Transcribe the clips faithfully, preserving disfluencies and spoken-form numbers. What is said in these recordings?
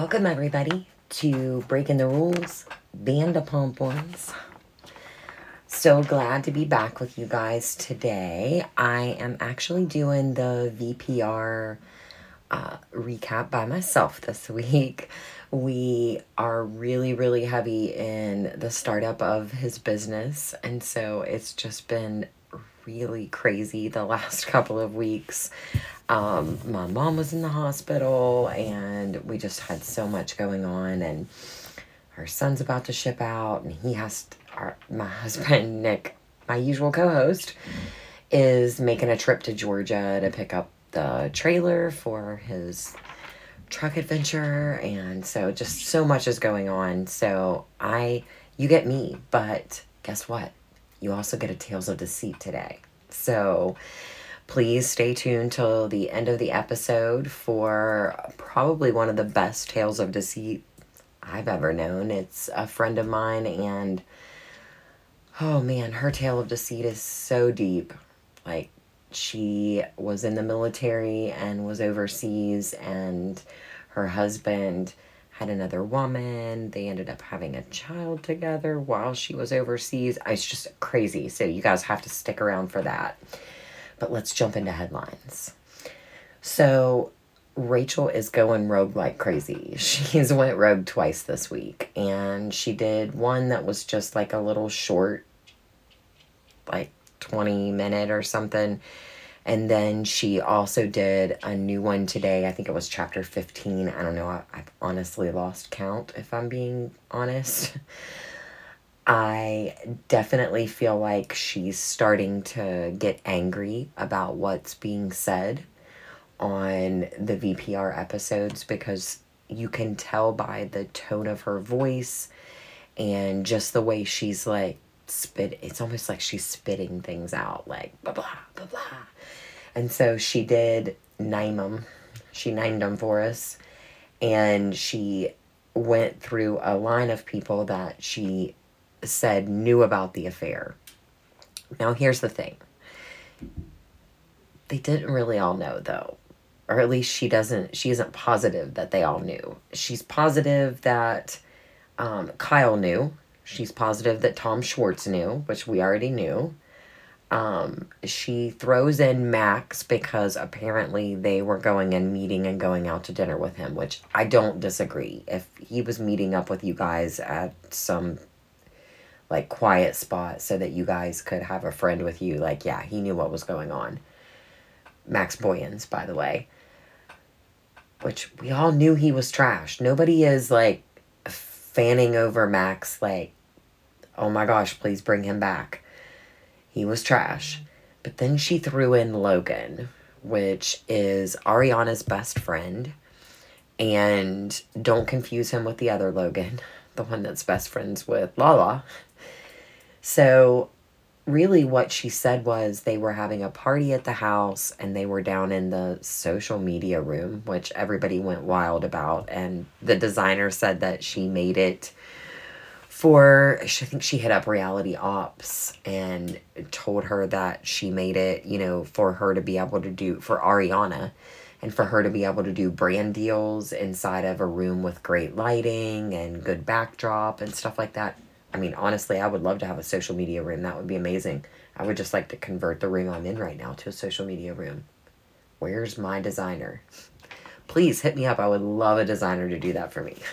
Welcome, everybody, to Breaking the Rules, Vanderpump Ones. So glad to be back with you guys today. I am actually doing the V P R uh, recap by myself this week. We are really, really heavy in the startup of his business, and so it's just been really crazy the last couple of weeks. Um, my mom was in the hospital, and we just had so much going on, and our son's about to ship out, and he has to, our, my husband, Nick, my usual co-host, is making a trip to Georgia to pick up the trailer for his truck adventure, and so just so much is going on. So I, you get me, but guess what? You also get a Tales of Deceit today. So please stay tuned till the end of the episode for probably one of the best Tales of Deceit I've ever known. It's a friend of mine, and oh man, her tale of deceit is so deep. Like, she was in the military and was overseas, and her husband had another woman. They ended up having a child together while she was overseas. It's just crazy. So you guys have to stick around for that. But let's jump into headlines. So Rachel is going rogue like crazy. She's went rogue twice this week. And she did one that was just like a little short, like twenty minute or something. And then she also did a new one today. I think it was chapter fifteen. I don't know. I, I've honestly lost count, if I'm being honest. I definitely feel like she's starting to get angry about what's being said on the V P R episodes, because you can tell by the tone of her voice and just the way she's like spit. It's almost like she's spitting things out, like blah, blah, blah, blah. And so she did name them. She named them for us. And she went through a line of people that she said knew about the affair. Now, here's the thing. They didn't really all know, though. Or at least she doesn't, she isn't positive that they all knew. She's positive that um, Kyle knew. She's positive that Tom Schwartz knew, which we already knew. Um, she throws in Max because apparently they were going and meeting and going out to dinner with him, which I don't disagree. If he was meeting up with you guys at some like quiet spot so that you guys could have a friend with you, like, yeah, he knew what was going on. Max Boyens, by the way, which we all knew he was trash. Nobody is like fanning over Max like, oh my gosh, please bring him back. He was trash. But then she threw in Logan, which is Ariana's best friend. And don't confuse him with the other Logan, the one that's best friends with Lala. So really what she said was they were having a party at the house, and they were down in the social media room, which everybody went wild about. And the designer said that she made it for, I think she hit up Reality Ops and told her that she made it, you know, for her to be able to do, for Ariana, and for her to be able to do brand deals inside of a room with great lighting and good backdrop and stuff like that. I mean, honestly, I would love to have a social media room. That would be amazing. I would just like to convert the room I'm in right now to a social media room. Where's my designer? Please hit me up. I would love a designer to do that for me.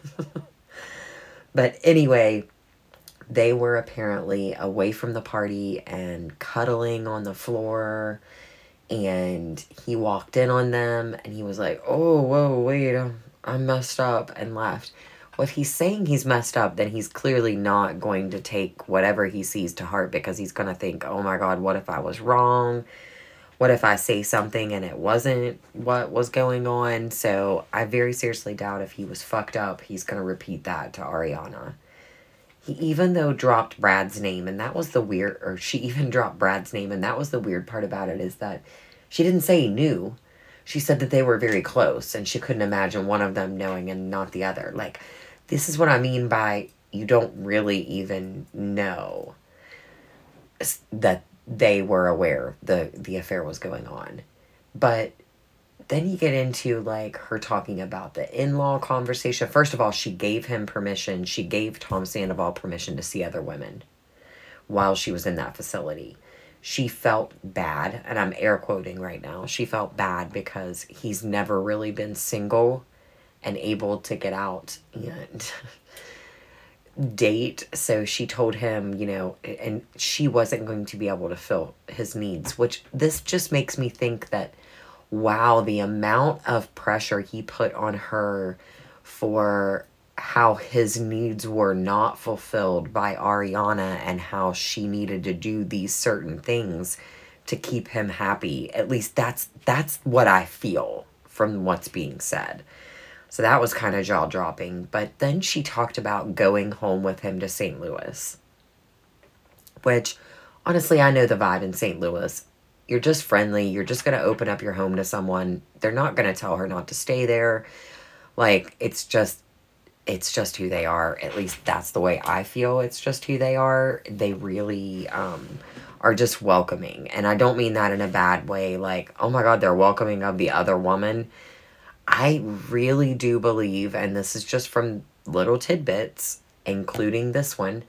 But anyway, they were apparently away from the party and cuddling on the floor. And he walked in on them and he was like, oh, whoa, wait, I'm, I'm messed up, and left. Well, if he's saying he's messed up, then he's clearly not going to take whatever he sees to heart, because he's going to think, oh my God, what if I was wrong? What if I say something and it wasn't what was going on? So I very seriously doubt if he was fucked up, he's going to repeat that to Ariana. He even though dropped Brad's name, and that was the weird, or she even dropped Brad's name, and that was the weird part about it, is that she didn't say he knew. She said that they were very close, and she couldn't imagine one of them knowing and not the other. Like, this is what I mean by you don't really even know that they were aware the, the affair was going on. But then you get into like her talking about the in-law conversation. First of all, she gave him permission. She gave Tom Sandoval permission to see other women while she was in that facility. She felt bad, and I'm air quoting right now. She felt bad because he's never really been single and able to get out and date. So she told him, you know, and she wasn't going to be able to fill his needs, which this just makes me think that, wow, the amount of pressure he put on her for how his needs were not fulfilled by Ariana and how she needed to do these certain things to keep him happy. At least that's that's what I feel from what's being said. So that was kind of jaw-dropping. But then she talked about going home with him to Saint Louis, which honestly, I know the vibe in Saint Louis. You're just friendly. You're just going to open up your home to someone. They're not going to tell her not to stay there. Like, it's just, it's just who they are. At least that's the way I feel. It's just who they are. They really um, are just welcoming. And I don't mean that in a bad way. Like, oh my God, they're welcoming of the other woman. I really do believe, and this is just from little tidbits, including this one,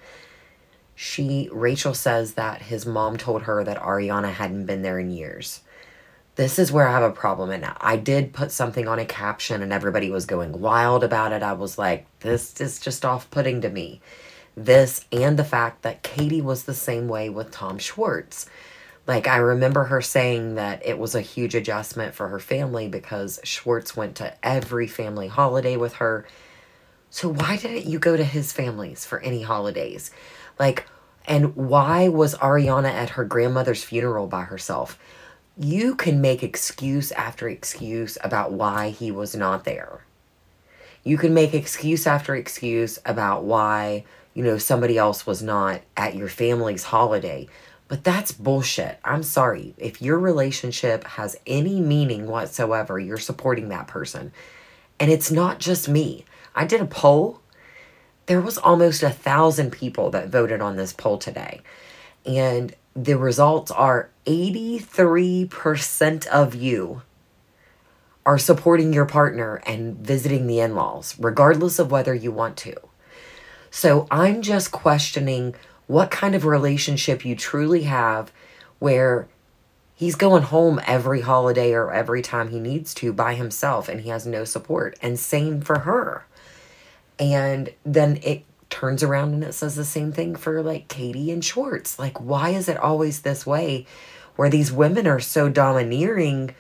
she, Rachel says that his mom told her that Ariana hadn't been there in years. This is where I have a problem. And I did put something on a caption and everybody was going wild about it. I was like, this is just off-putting to me. This and the fact that Katie was the same way with Tom Schwartz. Like, I remember her saying that it was a huge adjustment for her family because Schwartz went to every family holiday with her. So why didn't you go to his families for any holidays? Like, and why was Ariana at her grandmother's funeral by herself? You can make excuse after excuse about why he was not there. You can make excuse after excuse about why, you know, somebody else was not at your family's holiday. But that's bullshit. I'm sorry. If your relationship has any meaning whatsoever, you're supporting that person. And it's not just me. I did a poll. There was almost a thousand people that voted on this poll today. And the results are eighty-three percent of you are supporting your partner and visiting the in-laws, regardless of whether you want to. So I'm just questioning what kind of relationship you truly have where he's going home every holiday or every time he needs to by himself and he has no support. And same for her. And then it turns around and it says the same thing for like Katie and Schwartz. Like, why is it always this way where these women are so domineering?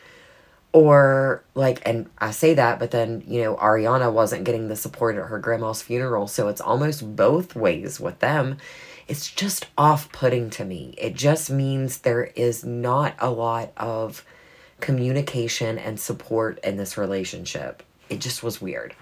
Or like, and I say that, but then, you know, Ariana wasn't getting the support at her grandma's funeral. So it's almost both ways with them. It's just off-putting to me. It just means there is not a lot of communication and support in this relationship. It just was weird.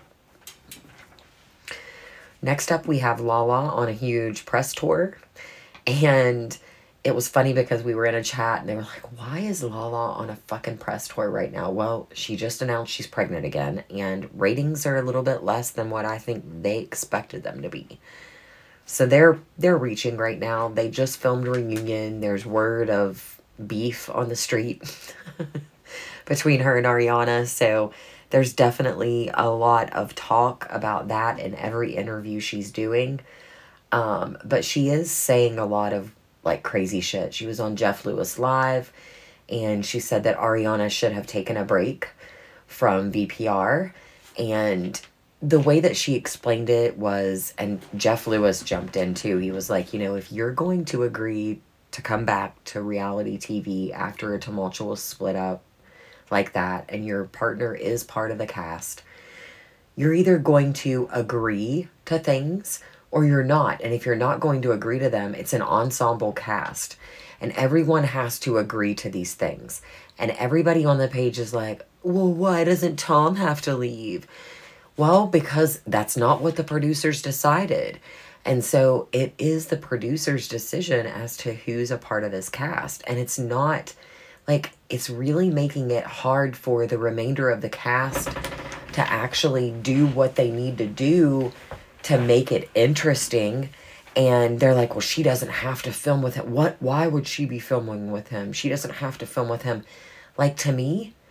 Next up, we have Lala on a huge press tour. And it was funny because we were in a chat and they were like, why is Lala on a fucking press tour right now? Well, she just announced she's pregnant again. And ratings are a little bit less than what I think they expected them to be. So they're they're reaching right now. They just filmed a reunion. There's word of beef on the street between her and Ariana. So there's definitely a lot of talk about that in every interview she's doing. Um, but she is saying a lot of like crazy shit. She was on Jeff Lewis Live and she said that Ariana should have taken a break from V P R. And the way that she explained it was, and Jeff Lewis jumped in too, he was like, you know, if you're going to agree to come back to reality T V after a tumultuous split up like that, and your partner is part of the cast, you're either going to agree to things or you're not. And if you're not going to agree to them, it's an ensemble cast. And everyone has to agree to these things. And everybody on the page is like, well, why doesn't Tom have to leave? Well, because that's not what the producers decided. And so it is the producer's decision as to who's a part of this cast. And it's not, like, it's really making it hard for the remainder of the cast to actually do what they need to do to make it interesting. And they're like, well, she doesn't have to film with him. What? Why would she be filming with him? She doesn't have to film with him. Like, to me,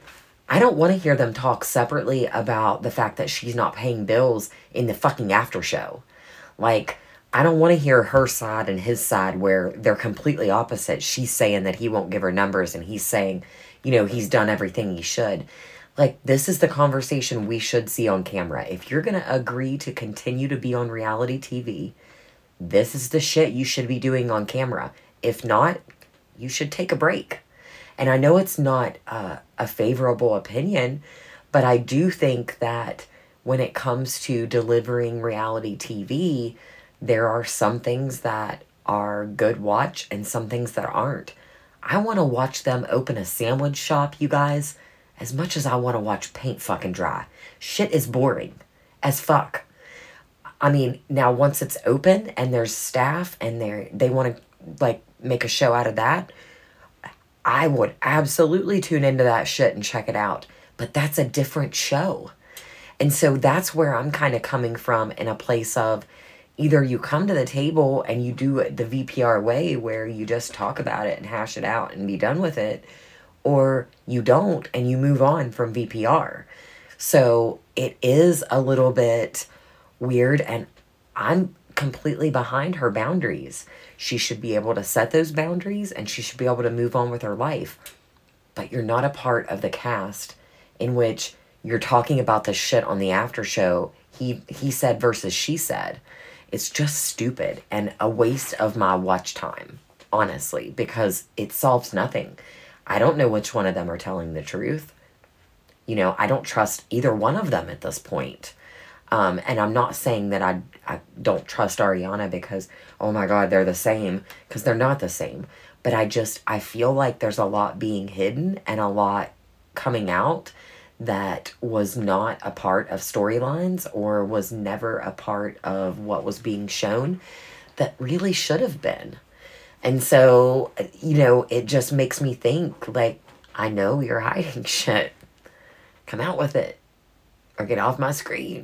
I don't want to hear them talk separately about the fact that she's not paying bills in the fucking after show. Like, I don't want to hear her side and his side where they're completely opposite. She's saying that he won't give her numbers and he's saying, you know, he's done everything he should. Like, this is the conversation we should see on camera. If you're going to agree to continue to be on reality T V, this is the shit you should be doing on camera. If not, you should take a break. And I know it's not uh, a favorable opinion, but I do think that when it comes to delivering reality T V, there are some things that are good watch and some things that aren't. I want to watch them open a sandwich shop, you guys, as much as I want to watch paint fucking dry. Shit is boring as fuck. I mean, now once it's open and there's staff and they they want to like make a show out of that, I would absolutely tune into that shit and check it out. But that's a different show. And so that's where I'm kind of coming from, in a place of either you come to the table and you do it the V P R way where you just talk about it and hash it out and be done with it, or you don't and you move on from V P R. So it is a little bit weird, and I'm completely behind her boundaries. She should be able to set those boundaries and she should be able to move on with her life. But you're not a part of the cast in which you're talking about the shit on the after show. He he said versus she said. It's just stupid and a waste of my watch time, honestly, because it solves nothing. I don't know which one of them are telling the truth. You know, I don't trust either one of them at this point. Um, and I'm not saying that I, I don't trust Ariana because, oh my God, they're the same, because they're not the same. But I just, I feel like there's a lot being hidden and a lot coming out that was not a part of storylines or was never a part of what was being shown that really should have been. And so, you know, it just makes me think, like, I know you're hiding shit. Come out with it. Or get off my screen.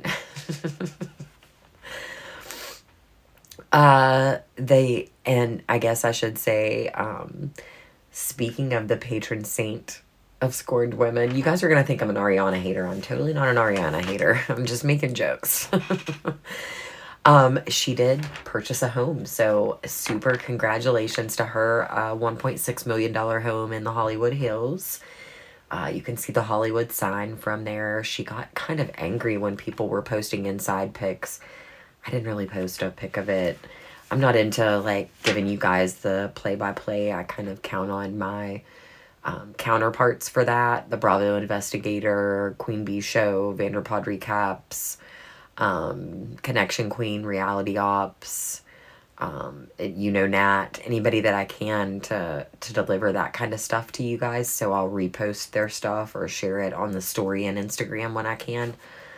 uh, they, and I guess I should say, um, speaking of the patron saint of scorned women, you guys are going to think I'm an Ariana hater. I'm totally not an Ariana hater. I'm just making jokes. um, she did purchase a home. So super congratulations to her. Uh, one point six million dollars home in the Hollywood Hills. Uh, you can see the Hollywood sign from there. She got kind of angry when people were posting inside pics. I didn't really post a pic of it. I'm not into, like, giving you guys the play-by-play. I kind of count on my um, counterparts for that. The Bravo Investigator, Queen Bee Show, Vanderpod Recaps, um, Connection Queen, Reality Ops, um, you know, Nat, anybody that I can to, to deliver that kind of stuff to you guys. So I'll repost their stuff or share it on the story and Instagram when I can.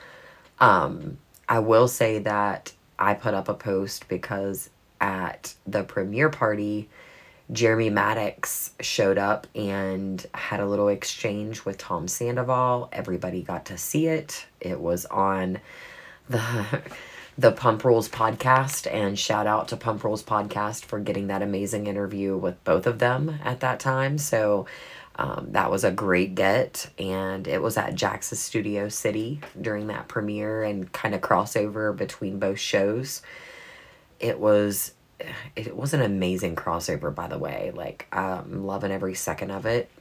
Um, I will say that I put up a post because at the premiere party, Jeremy Maddox showed up and had a little exchange with Tom Sandoval. Everybody got to see it. It was on the the Pump Rules podcast, and shout out to Pump Rules podcast for getting that amazing interview with both of them at that time. So um, that was a great get, and it was at Jax's Studio City during that premiere and kind of crossover between both shows. It was it was an amazing crossover, by the way. Like, I'm loving every second of it.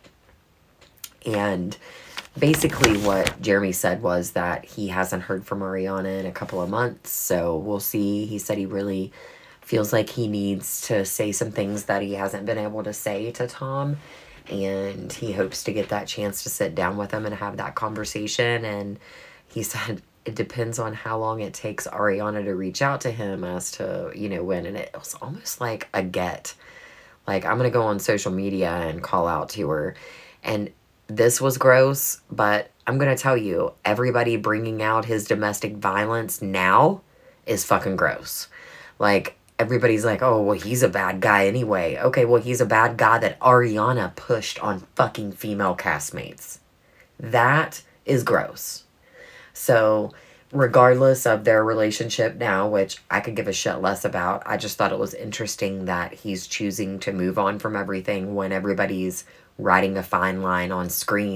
And basically what Jeremy said was that he hasn't heard from Ariana in a couple of months, so we'll see. He said he really feels like he needs to say some things that he hasn't been able to say to Tom, and he hopes to get that chance to sit down with him and have that conversation. And he said it depends on how long it takes Ariana to reach out to him as to, you know, when. And it was almost like a get. Like, I'm going to go on social media and call out to her. And this was gross, but I'm going to tell you, everybody bringing out his domestic violence now is fucking gross. Like, everybody's like, oh, well, he's a bad guy anyway. Okay, well, he's a bad guy that Ariana pushed on fucking female castmates. That is gross. So, regardless of their relationship now, which I could give a shit less about, I just thought it was interesting that he's choosing to move on from everything when everybody's riding a fine line on screen,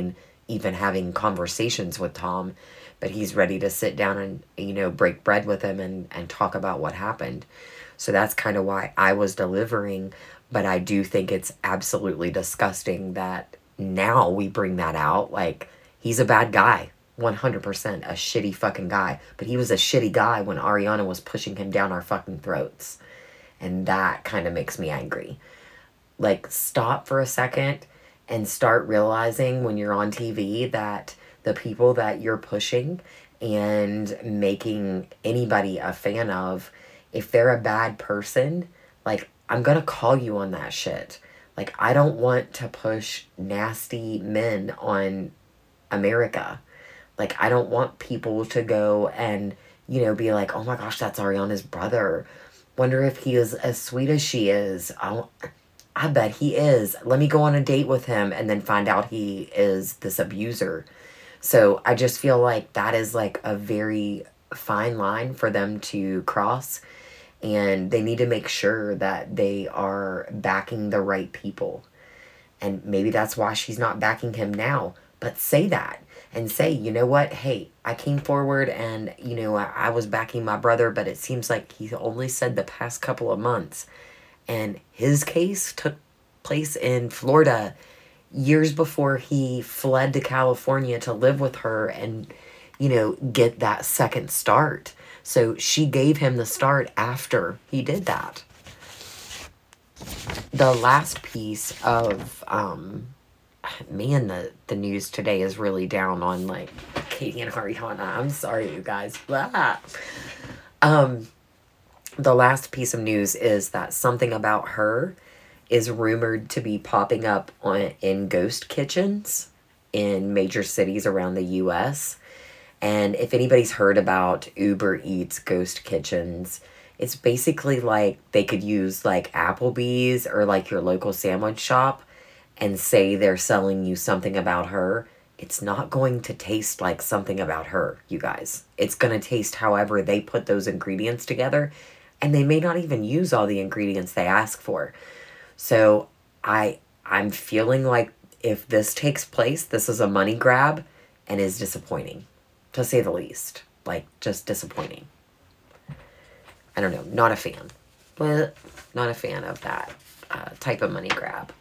even having conversations with Tom, but he's ready to sit down and, you know, break bread with him and, and talk about what happened. So that's kind of why I was delivering, but I do think it's absolutely disgusting that now we bring that out. Like, he's a bad guy, one hundred percent a shitty fucking guy, but he was a shitty guy when Ariana was pushing him down our fucking throats. And that kind of makes me angry. Like, stop for a second and start realizing when you're on T V that the people that you're pushing and making anybody a fan of, if they're a bad person, like, I'm gonna call you on that shit. Like, I don't want to push nasty men on America. Like, I don't want people to go and, you know, be like, oh my gosh, that's Ariana's brother. Wonder if he is as sweet as she is. I, I bet he is. Let me go on a date with him and then find out he is this abuser. So I just feel like that is like a very fine line for them to cross. And they need to make sure that they are backing the right people. And maybe that's why she's not backing him now. But say that and say, you know what? Hey, I came forward and, you know, I, I was backing my brother, but it seems like he only said the past couple of months. And his case took place in Florida years before he fled to California to live with her and, you know, get that second start. So she gave him the start after he did that. The last piece of, um, man, the, the news today is really down on, like, Katie and Ariana. I'm sorry, you guys. Blah. Um, the last piece of news is that Something About Her is rumored to be popping up on in ghost kitchens in major cities around the U S. And if anybody's heard about Uber Eats ghost kitchens, it's basically like they could use like Applebee's or like your local sandwich shop and say they're selling you Something About Her. It's not going to taste like Something About Her, you guys. It's going to taste however they put those ingredients together, and they may not even use all the ingredients they ask for. So I I'm feeling like if this takes place, this is a money grab and is disappointing, to say the least. Like, just disappointing. I don't know, not a fan. But not a fan of that uh, type of money grab.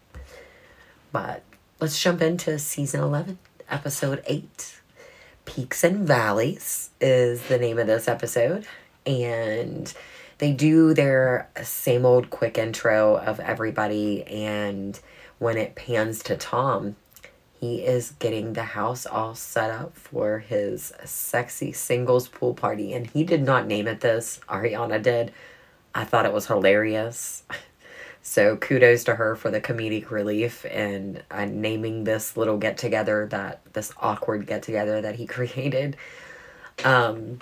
But let's jump into season eleven, episode eight. Peaks and Valleys is the name of this episode. And they do their same old quick intro of everybody. And when it pans to Tom, he is getting the house all set up for his sexy singles pool party. And he did not name it this. Ariana did. I thought it was hilarious. So kudos to her for the comedic relief and uh, naming this little get-together, that this awkward get-together that he created. Um,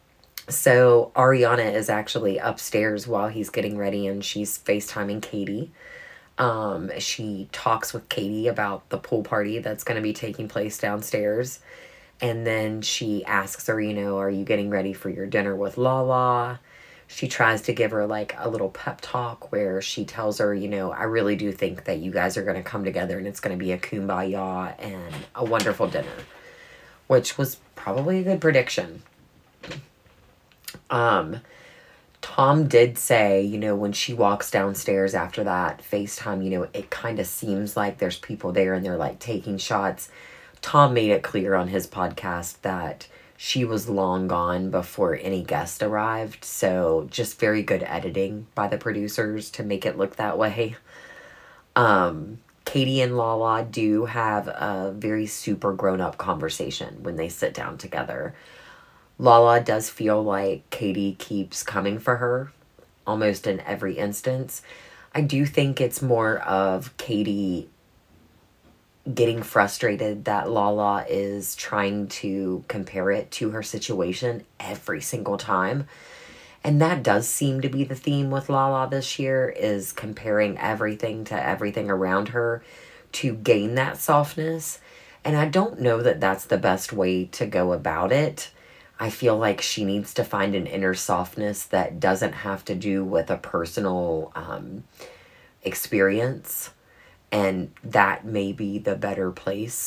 so Ariana is actually upstairs while he's getting ready, and she's FaceTiming Katie. Um, she talks with Katie about the pool party that's going to be taking place downstairs. And then she asks her, you know, are you getting ready for your dinner with Lala? She tries to give her like a little pep talk where she tells her, you know, I really do think that you guys are going to come together and it's going to be a kumbaya and a wonderful dinner, which was probably a good prediction. Um, Tom did say, you know, when she walks downstairs after that FaceTime, you know, it kind of seems like there's people there and they're like taking shots. Tom made it clear on his podcast that she was long gone before any guest arrived. So just very good editing by the producers to make it look that way. Um, Katie and Lala do have a very super grown-up conversation when they sit down together. Lala does feel like Katie keeps coming for her almost in every instance. I do think it's more of Katie getting frustrated that Lala is trying to compare it to her situation every single time. And that does seem to be the theme with Lala this year, is comparing everything to everything around her to gain that softness. And I don't know that that's the best way to go about it. I feel like she needs to find an inner softness that doesn't have to do with a personal um, experience. And that may be the better place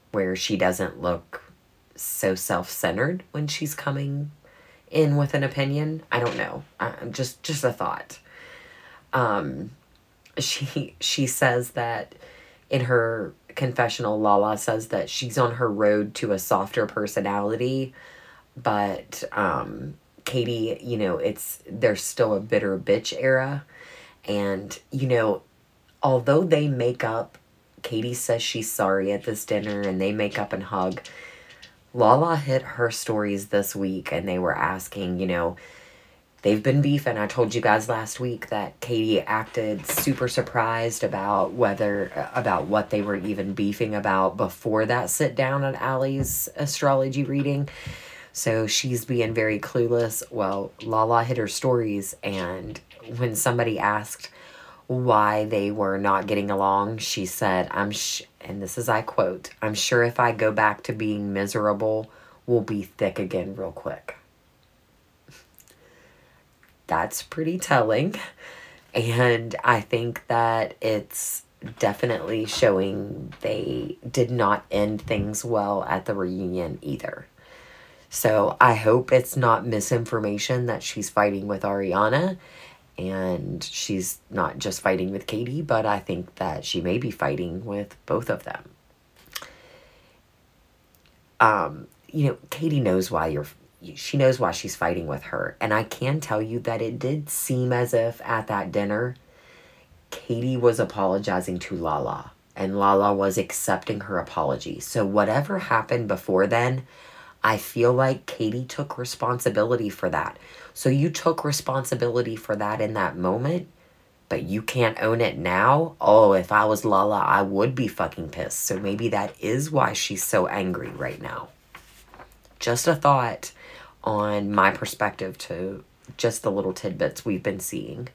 where she doesn't look so self-centered when she's coming in with an opinion. I don't know. Uh, just just a thought. Um, she she says that in her confessional, Lala says that she's on her road to a softer personality, but um, Katie, you know, it's there's still a bitter bitch era, and you know, although they make up, Katie says she's sorry at this dinner, and they make up and hug. Lala hit her stories this week, and they were asking, you know, they've been beefing. I told you guys last week that Katie acted super surprised about whether, about what they were even beefing about before that sit down at Allie's astrology reading. So she's being very clueless. Well, Lala hit her stories, and when somebody asked why they were not getting along, she said, I'm sh- and this is I quote, "I'm sure if I go back to being miserable, we'll be thick again real quick." That's pretty telling. And I think that it's definitely showing they did not end things well at the reunion either. So I hope it's not misinformation that she's fighting with Ariana and she's not just fighting with Katie, but I think that she may be fighting with both of them. Um, you know, Katie knows why you're, she knows why she's fighting with her. And I can tell you that it did seem as if at that dinner, Katie was apologizing to Lala and Lala was accepting her apology. So whatever happened before then, I feel like Katie took responsibility for that. So you took responsibility for that in that moment, but you can't own it now? Oh, if I was Lala, I would be fucking pissed. So maybe that is why she's so angry right now. Just a thought on my perspective to just the little tidbits we've been seeing.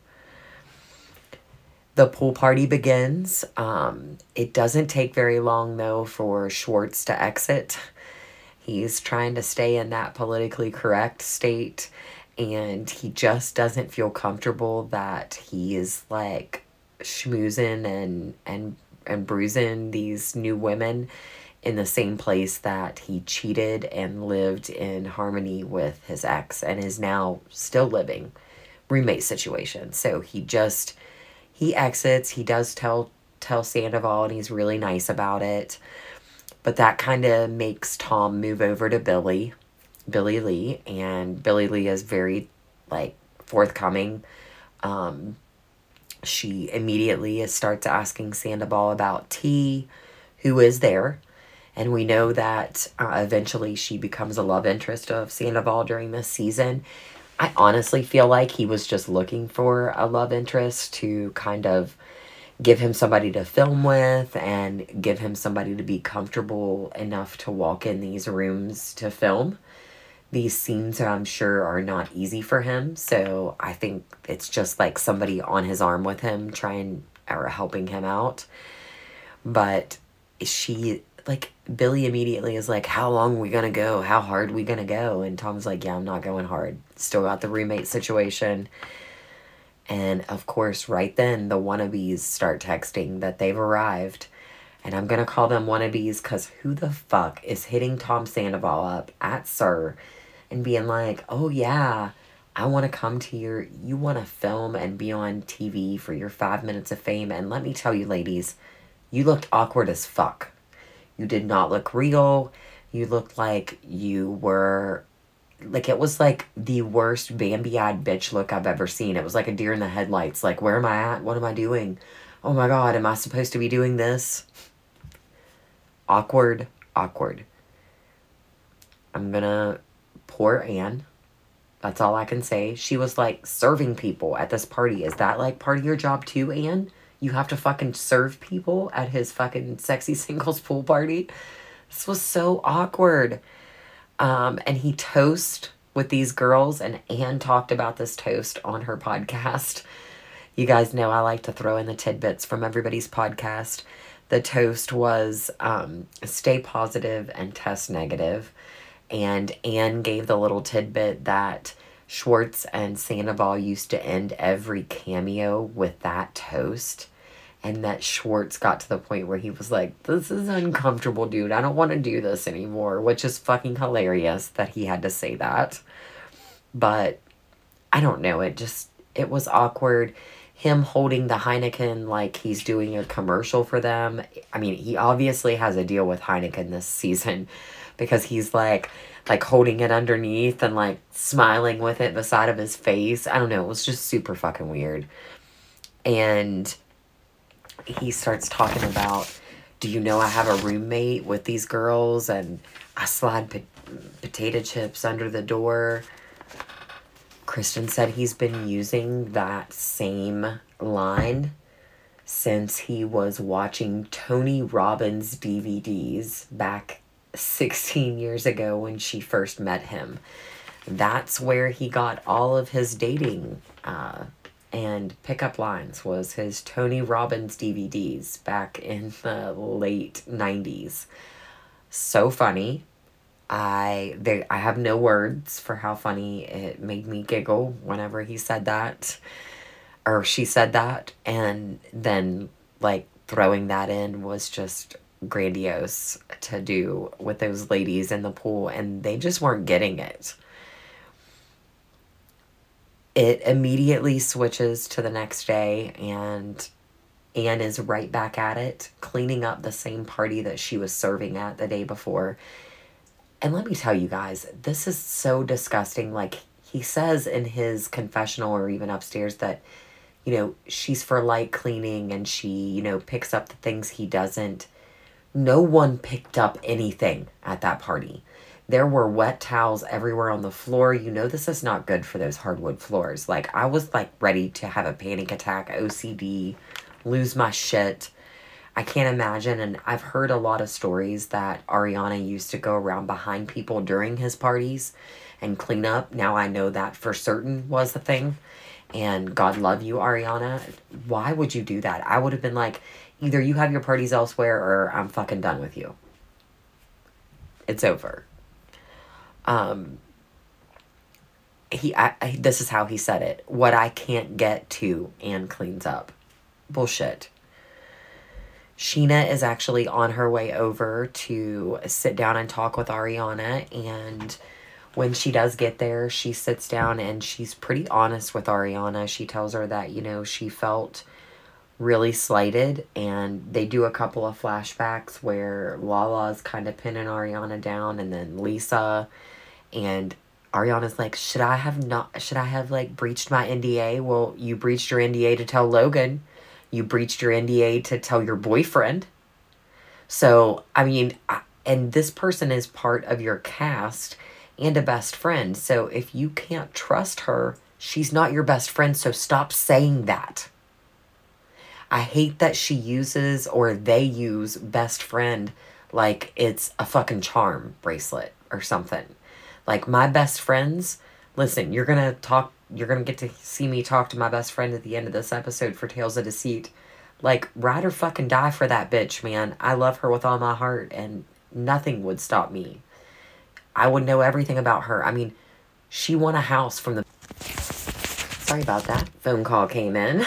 The pool party begins. Um, it doesn't take very long, though, for Schwartz to exit. He's trying to stay in that politically correct state, and he just doesn't feel comfortable that he is, like, schmoozing and, and, and bruising these new women in the same place that he cheated and lived in harmony with his ex and is now still living roommate situation. So he just, he exits. He does tell, tell Sandoval, and he's really nice about it. But that kind of makes Tom move over to Billy, Billy Lee, and Billy Lee is very, like, forthcoming. Um, she immediately starts asking Sandoval about T, who is there, and we know that uh, eventually she becomes a love interest of Sandoval during this season. I honestly feel like he was just looking for a love interest to kind of give him somebody to film with and give him somebody to be comfortable enough to walk in these rooms to film. These scenes, I'm sure, are not easy for him. So I think it's just like somebody on his arm with him trying or helping him out. But she, like, Billy immediately is like, how long are we going to go? How hard are we going to go? And Tom's like, yeah, I'm not going hard. Still got the roommate situation. And, of course, right then, the wannabes start texting that they've arrived. And I'm going to call them wannabes because who the fuck is hitting Tom Sandoval up at Sir and being like, oh, yeah, I want to come to your, you want to film and be on T V for your five minutes of fame. And let me tell you, ladies, you looked awkward as fuck. You did not look real. You looked like you were... Like, it was, like, the worst Bambi-eyed bitch look I've ever seen. It was like a deer in the headlights. Like, where am I at? What am I doing? Oh, my God, am I supposed to be doing this? Awkward, awkward. I'm gonna... Poor Anne. That's all I can say. She was, like, serving people at this party. Is that, like, part of your job, too, Anne? You have to fucking serve people at his fucking sexy singles pool party? This was so awkward. Um, and he toasted with these girls, and Anne talked about this toast on her podcast. You guys know I like to throw in the tidbits from everybody's podcast. The toast was um, stay positive and test negative. And Anne gave the little tidbit that Schwartz and Sandoval used to end every cameo with that toast. And that Schwartz got to the point where he was like, this is uncomfortable, dude. I don't want to do this anymore, which is fucking hilarious that he had to say that. But I don't know. It just, it was awkward. Him holding the Heineken like he's doing a commercial for them. I mean, he obviously has a deal with Heineken this season because he's like, like holding it underneath and like smiling with it beside of his face. I don't know. It was just super fucking weird. And he starts talking about, do you know I have a roommate with these girls and I slide po- potato chips under the door. Kristen said he's been using that same line since he was watching Tony Robbins D V Ds back sixteen years ago when she first met him. That's where he got all of his dating uh, and pickup lines, was his Tony Robbins D V Ds back in the late nineties. So funny. I they I have no words for how funny it made me giggle whenever he said that, or she said that, and then like throwing that in was just grandiose to do with those ladies in the pool, and they just weren't getting it. It immediately switches to the next day, and Anne is right back at it, cleaning up the same party that she was serving at the day before. And let me tell you guys, this is so disgusting. Like, he says in his confessional or even upstairs that, you know, she's for light cleaning and she, you know, picks up the things he doesn't. No one picked up anything at that party. There were wet towels everywhere on the floor. You know, this is not good for those hardwood floors. Like, I was like ready to have a panic attack, O C D, lose my shit. I can't imagine, and I've heard a lot of stories that Ariana used to go around behind people during his parties and clean up. Now I know that for certain was the thing, and God love you, Ariana. Why would you do that? I would have been like, either you have your parties elsewhere or I'm fucking done with you. It's over. Um, he, I, I, this is how he said it. What I can't get to, Anne cleans up. Bullshit. Sheena is actually on her way over to sit down and talk with Ariana, and when she does get there, she sits down and she's pretty honest with Ariana. She tells her that, you know, she felt really slighted, and they do a couple of flashbacks where Lala's kind of pinning Ariana down, and then Lisa, and Ariana's like, should I have not, should I have like breached my N D A? Well, you breached your N D A to tell Logan. You breached your N D A to tell your boyfriend. So, I mean, I, and this person is part of your cast and a best friend. So if you can't trust her, she's not your best friend. So stop saying that. I hate that she uses, or they use, best friend like it's a fucking charm bracelet or something. Like, my best friends, listen, you're going to talk, you're going to get to see me talk to my best friend at the end of this episode for Tales of Deceit. Like, ride or fucking die for that bitch, man. I love her with all my heart, and nothing would stop me. I would know everything about her. I mean, she won a house from the... Sorry about that. Phone call came in.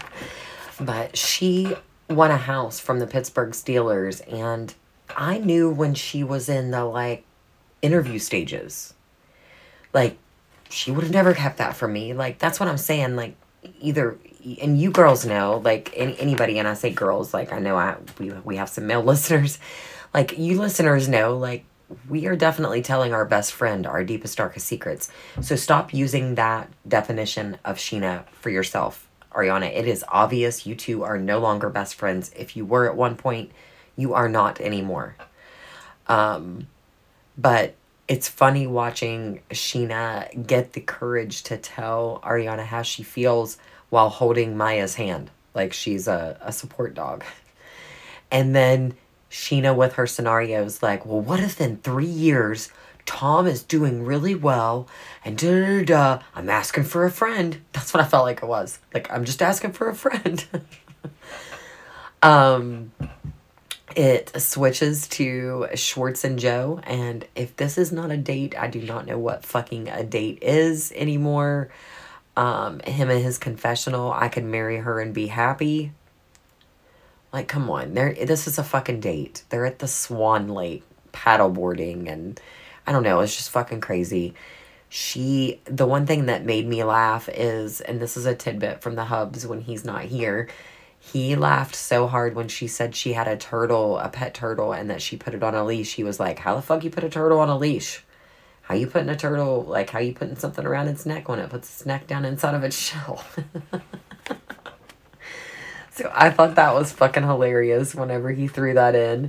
But she won a house from the Pittsburgh Steelers, and I knew when she was in the, like, interview stages. Like, she would have never kept that from me. Like, that's what I'm saying. Like, either... And you girls know, like, any, anybody, and I say girls, like, I know I we, we have some male listeners. Like, you listeners know, like, we are definitely telling our best friend our deepest, darkest secrets. So stop using that definition of Sheena for yourself, Ariana. It is obvious you two are no longer best friends. If you were at one point, you are not anymore. Um, but it's funny watching Sheena get the courage to tell Ariana how she feels while holding Maya's hand, like she's a, a support dog. And then Sheena with her scenarios like, well, what if in three years Tom is doing really well and da da da, I'm asking for a friend. That's what I felt like it was. Like, I'm just asking for a friend. um, it switches to Schwartz and Joe, and if this is not a date, I do not know what fucking a date is anymore. Um, him and his confessional, I could marry her and be happy. Like, come on. They're, this is a fucking date. They're at the Swan Lake paddleboarding, and I don't know. It's just fucking crazy. She, the one thing that made me laugh is, and this is a tidbit from the Hubs when he's not here, he laughed so hard when she said she had a turtle, a pet turtle, and that she put it on a leash. He was like, how the fuck you put a turtle on a leash? How you putting a turtle, like, how you putting something around its neck when it puts its neck down inside of its shell? So I thought that was fucking hilarious whenever he threw that in.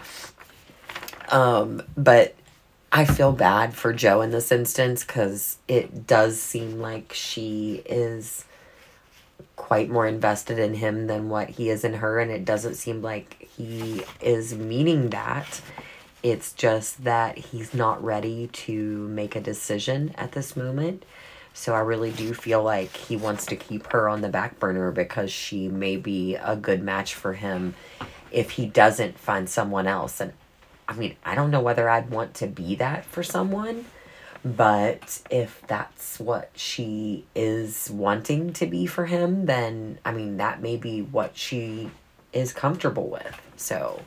Um, but I feel bad for Joe in this instance, because it does seem like she is quite more invested in him than what he is in her, and it doesn't seem like he is meaning that. It's just that he's not ready to make a decision at this moment. So I really do feel like he wants to keep her on the back burner, because she may be a good match for him if he doesn't find someone else. And I mean, I don't know whether I'd want to be that for someone, but if that's what she is wanting to be for him, then I mean, that may be what she is comfortable with. So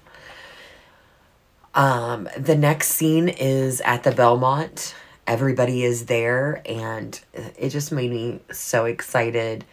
um, the next scene is at the Belmont. Everybody is there, and it just made me so excited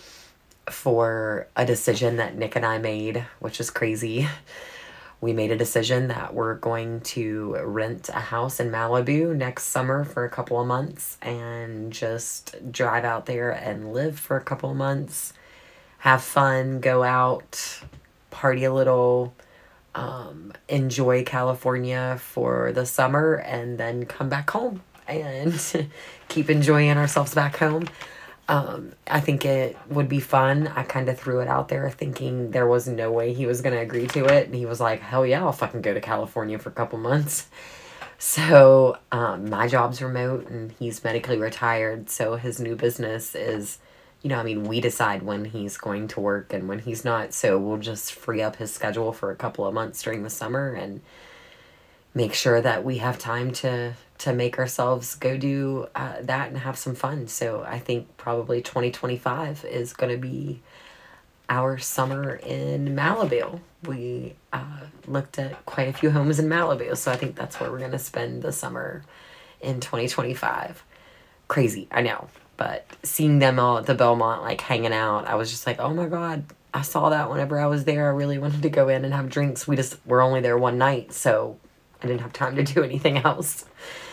for a decision that Nick and I made, which is crazy. We made a decision that we're going to rent a house in Malibu next summer for a couple of months and just drive out there and live for a couple of months, have fun, go out, party a little, um, enjoy California for the summer, and then come back home and keep enjoying ourselves back home. Um, I think it would be fun. I kind of threw it out there thinking there was no way he was going to agree to it. And he was like, hell yeah, I'll fucking go to California for a couple months. So, um, my job's remote and he's medically retired. So his new business is, you know, I mean, we decide when he's going to work and when he's not. So we'll just free up his schedule for a couple of months during the summer and make sure that we have time to to make ourselves go do uh, that and have some fun. So I think probably twenty twenty-five is going to be our summer in Malibu. We uh, looked at quite a few homes in Malibu, so I think that's where we're going to spend the summer in twenty twenty-five. Crazy, I know. But seeing them all at the Belmont, like, hanging out, I was just like, oh my God, I saw that whenever I was there. I really wanted to go in and have drinks. We just were only there one night, so I didn't have time to do anything else.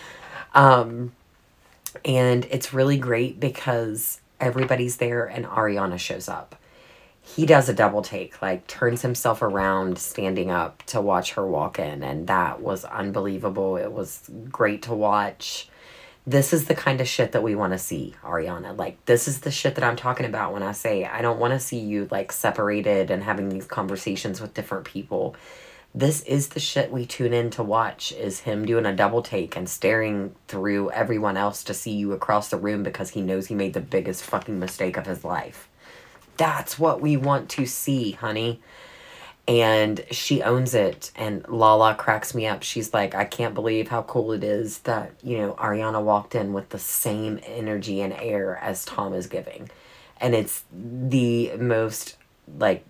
Um, and it's really great because everybody's there and Ariana shows up. He does a double take, like turns himself around standing up to watch her walk in. And that was unbelievable. It was great to watch. This is the kind of shit that we want to see, Ariana. Like, this is the shit that I'm talking about when I say I don't want to see you, like, separated and having these conversations with different people. This is the shit we tune in to watch, is him doing a double take and staring through everyone else to see you across the room because he knows he made the biggest fucking mistake of his life. That's what we want to see, honey. And she owns it. And Lala cracks me up. She's like, I can't believe how cool it is that, you know, Ariana walked in with the same energy and air as Tom is giving. And it's the most, like,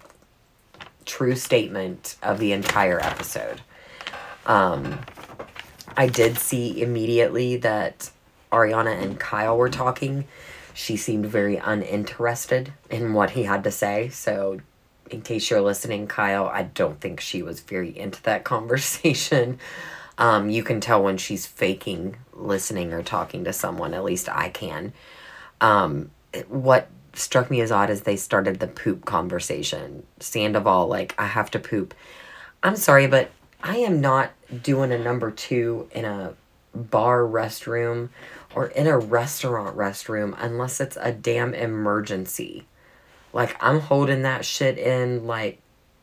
true statement of the entire episode. Um, I did see immediately that Ariana and Kyle were talking. She seemed very uninterested in what he had to say. So in case you're listening, Kyle, I don't think she was very into that conversation. Um, you can tell when she's faking listening or talking to someone. At least I can. Um, what struck me as odd as they started the poop conversation. Sandoval, like, I have to poop. I'm sorry, but I am not doing a number two in a bar restroom or in a restaurant restroom unless it's a damn emergency. Like, I'm holding that shit in like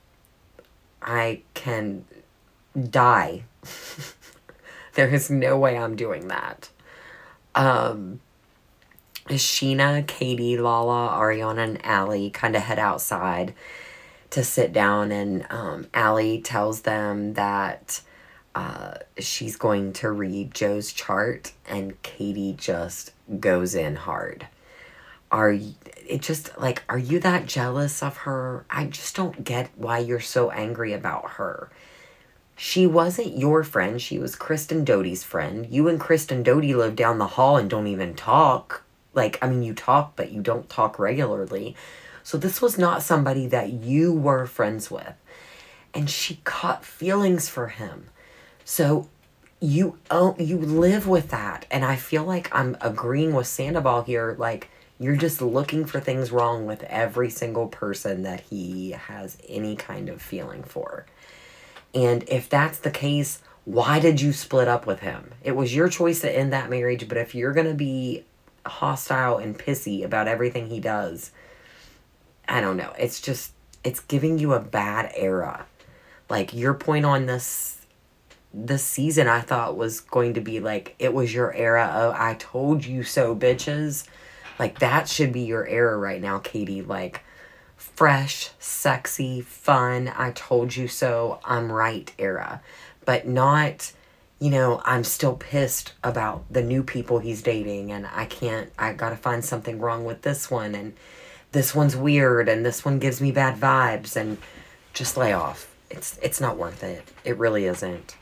I can die. There is no way I'm doing that. Um... Sheena, Katie, Lala, Ariana, and Allie kind of head outside to sit down, and um, Allie tells them that uh, she's going to read Joe's chart, and Katie just goes in hard. Are you, it just like, are you that jealous of her? I just don't get why you're so angry about her. She wasn't your friend. She was Kristen Doty's friend. You and Kristen Doty live down the hall and don't even talk. Like, I mean, you talk, but you don't talk regularly. So this was not somebody that you were friends with. And she caught feelings for him. So you oh, you live with that. And I feel like I'm agreeing with Sandoval here. Like, you're just looking for things wrong with every single person that he has any kind of feeling for. And if that's the case, why did you split up with him? It was your choice to end that marriage, but if you're going to be hostile and pissy about everything he does, I don't know. It's just, it's giving you a bad era. Like, your point on this, this season, I thought was going to be like, it was your era of, I told you so, bitches. Like, that should be your era right now, Katie. Like, fresh, sexy, fun, I told you so, I'm right era. But not, you know, I'm still pissed about the new people he's dating and I can't, I gotta find something wrong with this one and this one's weird and this one gives me bad vibes, and just lay off. It's it's not worth it. It really isn't.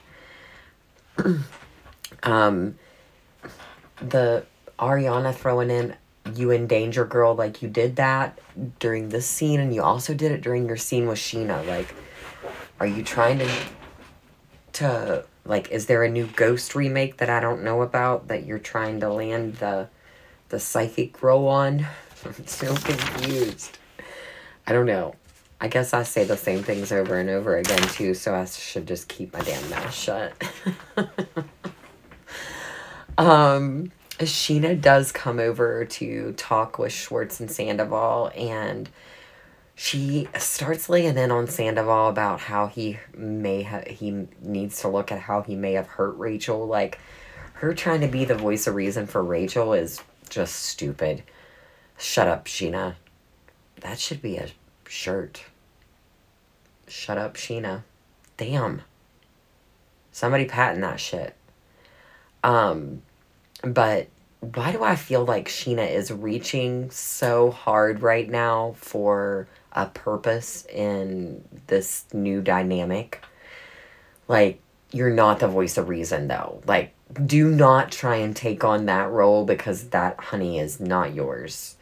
um, the Ariana throwing in, you in danger, girl, like you did that during this scene and you also did it during your scene with Sheena. Like, are you trying to to like, is there a new Ghost remake that I don't know about that you're trying to land the the psychic role on? I'm so confused. I don't know. I guess I say the same things over and over again too, so I should just keep my damn mouth shut. um Sheena does come over to talk with Schwartz and Sandoval, and she starts laying in on Sandoval about how he may have, he needs to look at how he may have hurt Rachel. Like, her trying to be the voice of reason for Rachel is just stupid. Shut up, Sheena. That should be a shirt. Shut up, Sheena. Damn. Somebody patent that shit. Um... But why do I feel like Sheena is reaching so hard right now for a purpose in this new dynamic? Like, you're not the voice of reason, though. Like, do not try and take on that role, because that, honey, is not yours.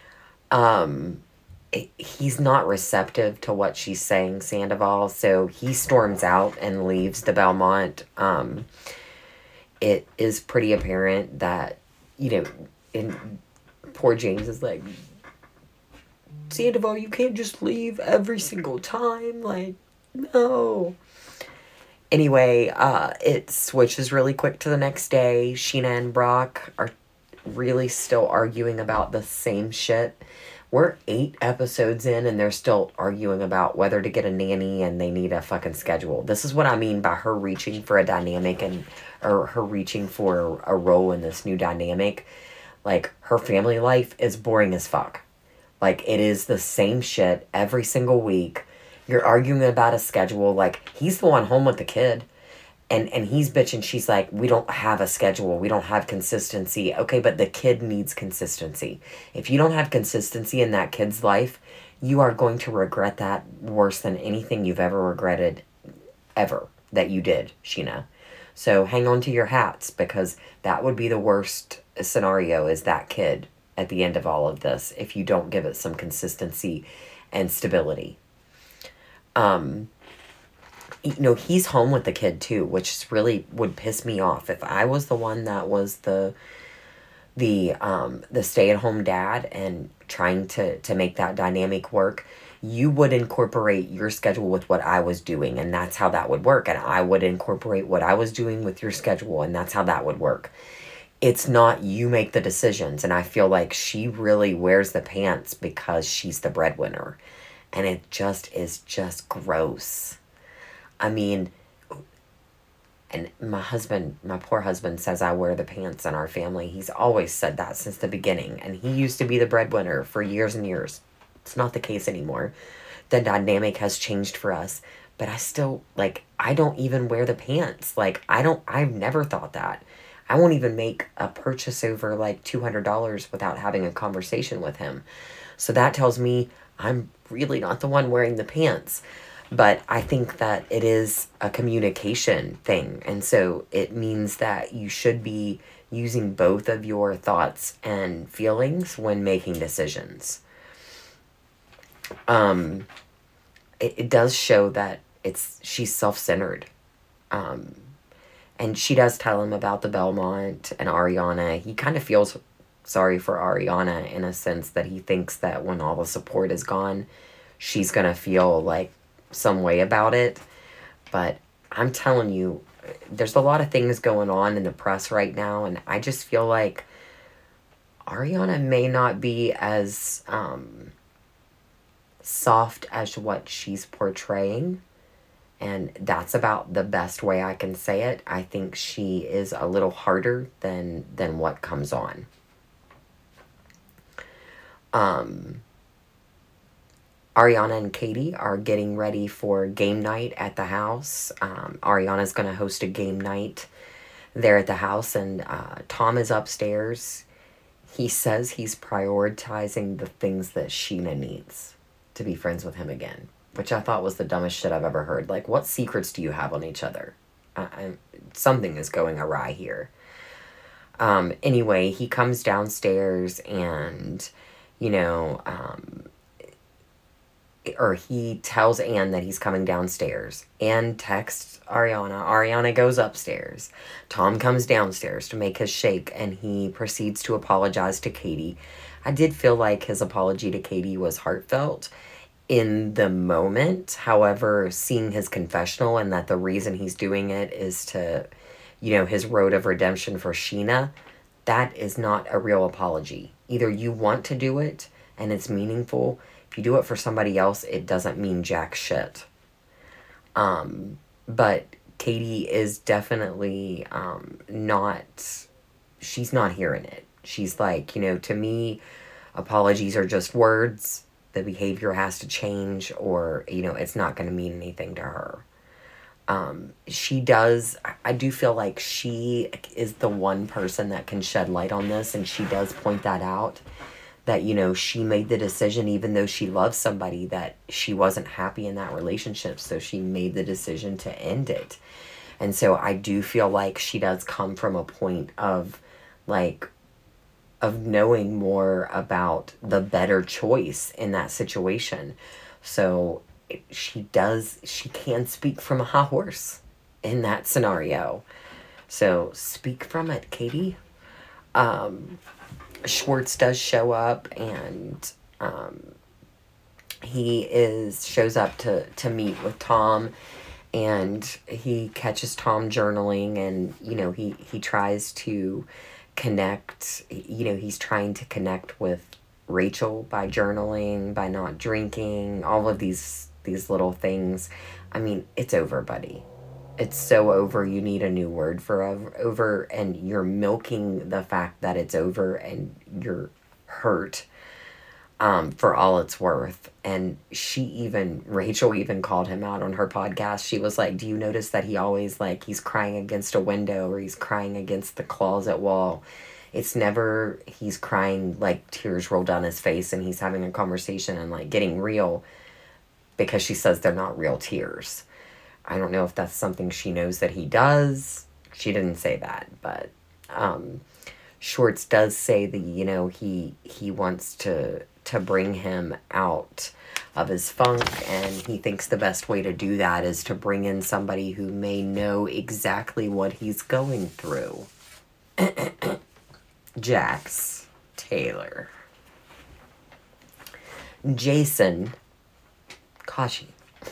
Um, it, he's not receptive to what she's saying, Sandoval, so he storms out and leaves the Belmont. Um... It is pretty apparent that, you know, and poor James is like, Sandoval, you can't just leave every single time. Like, no. Anyway, uh, it switches really quick to the next day. Sheena and Brock are really still arguing about the same shit. We're eight episodes in and they're still arguing about whether to get a nanny and they need a fucking schedule. This is what I mean by her reaching for a dynamic and or her reaching for a role in this new dynamic. Like, her family life is boring as fuck. Like, it is the same shit every single week. You're arguing about a schedule. Like, he's the one home with the kid. And and he's bitching. She's like, we don't have a schedule. We don't have consistency. Okay, but the kid needs consistency. If you don't have consistency in that kid's life, you are going to regret that worse than anything you've ever regretted ever that you did, Sheena. So hang on to your hats, because that would be the worst scenario, is that kid at the end of all of this, if you don't give it some consistency and stability. Um... You know, he's home with the kid too, which really would piss me off. If I was the one that was the the um the stay-at-home dad and trying to to make that dynamic work, you would incorporate your schedule with what I was doing, and that's how that would work. And I would incorporate what I was doing with your schedule, and that's how that would work. It's not you make the decisions, and I feel like she really wears the pants because she's the breadwinner, and it just is just gross. I mean, and my husband, my poor husband, says I wear the pants in our family. He's always said that since the beginning. And he used to be the breadwinner for years and years. It's not the case anymore. The dynamic has changed for us. But I still, like, I don't even wear the pants. Like, I don't, I've never thought that. I won't even make a purchase over like two hundred dollars without having a conversation with him. So that tells me I'm really not the one wearing the pants. But I think that it is a communication thing. And so it means that you should be using both of your thoughts and feelings when making decisions. Um, it, it does show that it's she's self-centered. Um, and she does tell him about the Belmont and Ariana. He kind of feels sorry for Ariana in a sense that he thinks that when all the support is gone, she's going to feel like some way about it. But I'm telling you, there's a lot of things going on in the press right now, and I just feel like Ariana may not be as um, soft as what she's portraying, and that's about the best way I can say it. I think she is a little harder than than what comes on. Um, Ariana and Katie are getting ready for game night at the house. Um, Ariana's going to host a game night there at the house, and uh, Tom is upstairs. He says he's prioritizing the things that Scheana needs to be friends with him again, which I thought was the dumbest shit I've ever heard. Like, what secrets do you have on each other? I, I, something is going awry here. Um, anyway, he comes downstairs and, you know, um, or he tells Anne that he's coming downstairs. Anne texts Ariana. Ariana goes upstairs. Tom comes downstairs to make his shake, and he proceeds to apologize to Katie. I did feel like his apology to Katie was heartfelt in the moment. However, seeing his confessional and that the reason he's doing it is to, you know, his road of redemption for Scheana, that is not a real apology. Either you want to do it and it's meaningful. If you do it for somebody else, it doesn't mean jack shit. Um, but Katie is definitely um, not, she's not hearing it. She's like, you know, to me, apologies are just words. The behavior has to change, or, you know, it's not going to mean anything to her. Um, she does, I do feel like she is the one person that can shed light on this, and she does point that out. That, you know, she made the decision, even though she loves somebody, that she wasn't happy in that relationship. So she made the decision to end it. And so I do feel like she does come from a point of, like, of knowing more about the better choice in that situation. So she does, she can speak from a high horse in that scenario. So speak from it, Katie. Um... Schwartz does show up, and um, he is shows up to, to meet with Tom, and he catches Tom journaling, and, you know, he, he tries to connect, you know, he's trying to connect with Rachel by journaling, by not drinking, all of these, these little things. I mean, it's over, buddy. It's so over, you need a new word for over, and you're milking the fact that it's over, and you're hurt um, for all it's worth. And she even, Rachel even called him out on her podcast. She was like, do you notice that he always, like, he's crying against a window, or he's crying against the closet wall? It's never, he's crying, like, tears roll down his face, and he's having a conversation and, like, getting real, because she says they're not real tears. I don't know if that's something she knows that he does. She didn't say that, but um, Schwartz does say that, you know, he he wants to to bring him out of his funk, and he thinks the best way to do that is to bring in somebody who may know exactly what he's going through. Jax Taylor. Jason Kashi.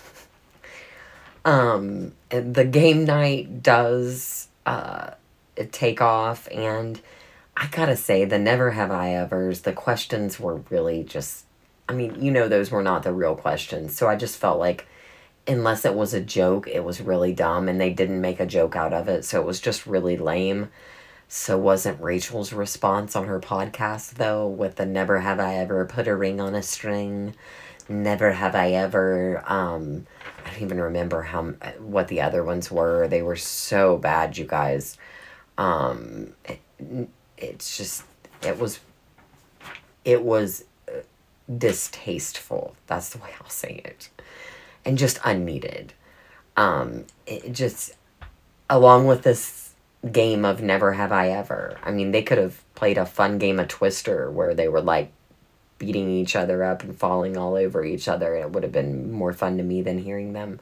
Um, the game night does, uh, take off, and I gotta say, the Never Have I Evers, the questions were really just, I mean, you know, those were not the real questions, so I just felt like, unless it was a joke, it was really dumb, and they didn't make a joke out of it, so it was just really lame. So wasn't Rachel's response on her podcast, though, with the Never Have I Ever Put a Ring on a String? Never have I ever, um, I don't even remember how what the other ones were. They were so bad, you guys. Um, it, it's just, it was, it was distasteful. That's the way I'll say it. And just unneeded. Um, it just, along with this game of Never Have I Ever. I mean, they could have played a fun game of Twister where they were like beating each other up and falling all over each other. It would have been more fun to me than hearing them.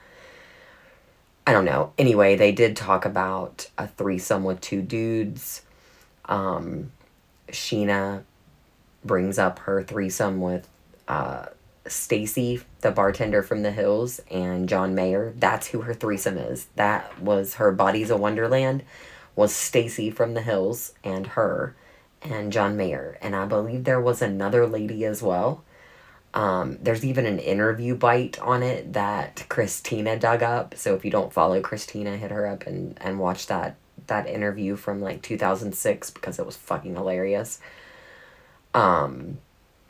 I don't know. Anyway, they did talk about a threesome with two dudes. Um, Sheena brings up her threesome with uh, Stacy, the bartender from the Hills, and John Mayer. That's who her threesome is. That was her Bodies of Wonderland, was Stacy from the Hills and her and John Mayer. And I believe there was another lady as well. Um, there's even an interview bite on it that Christina dug up. So if you don't follow Christina, hit her up and, and watch that that interview from like two thousand six because it was fucking hilarious. Um,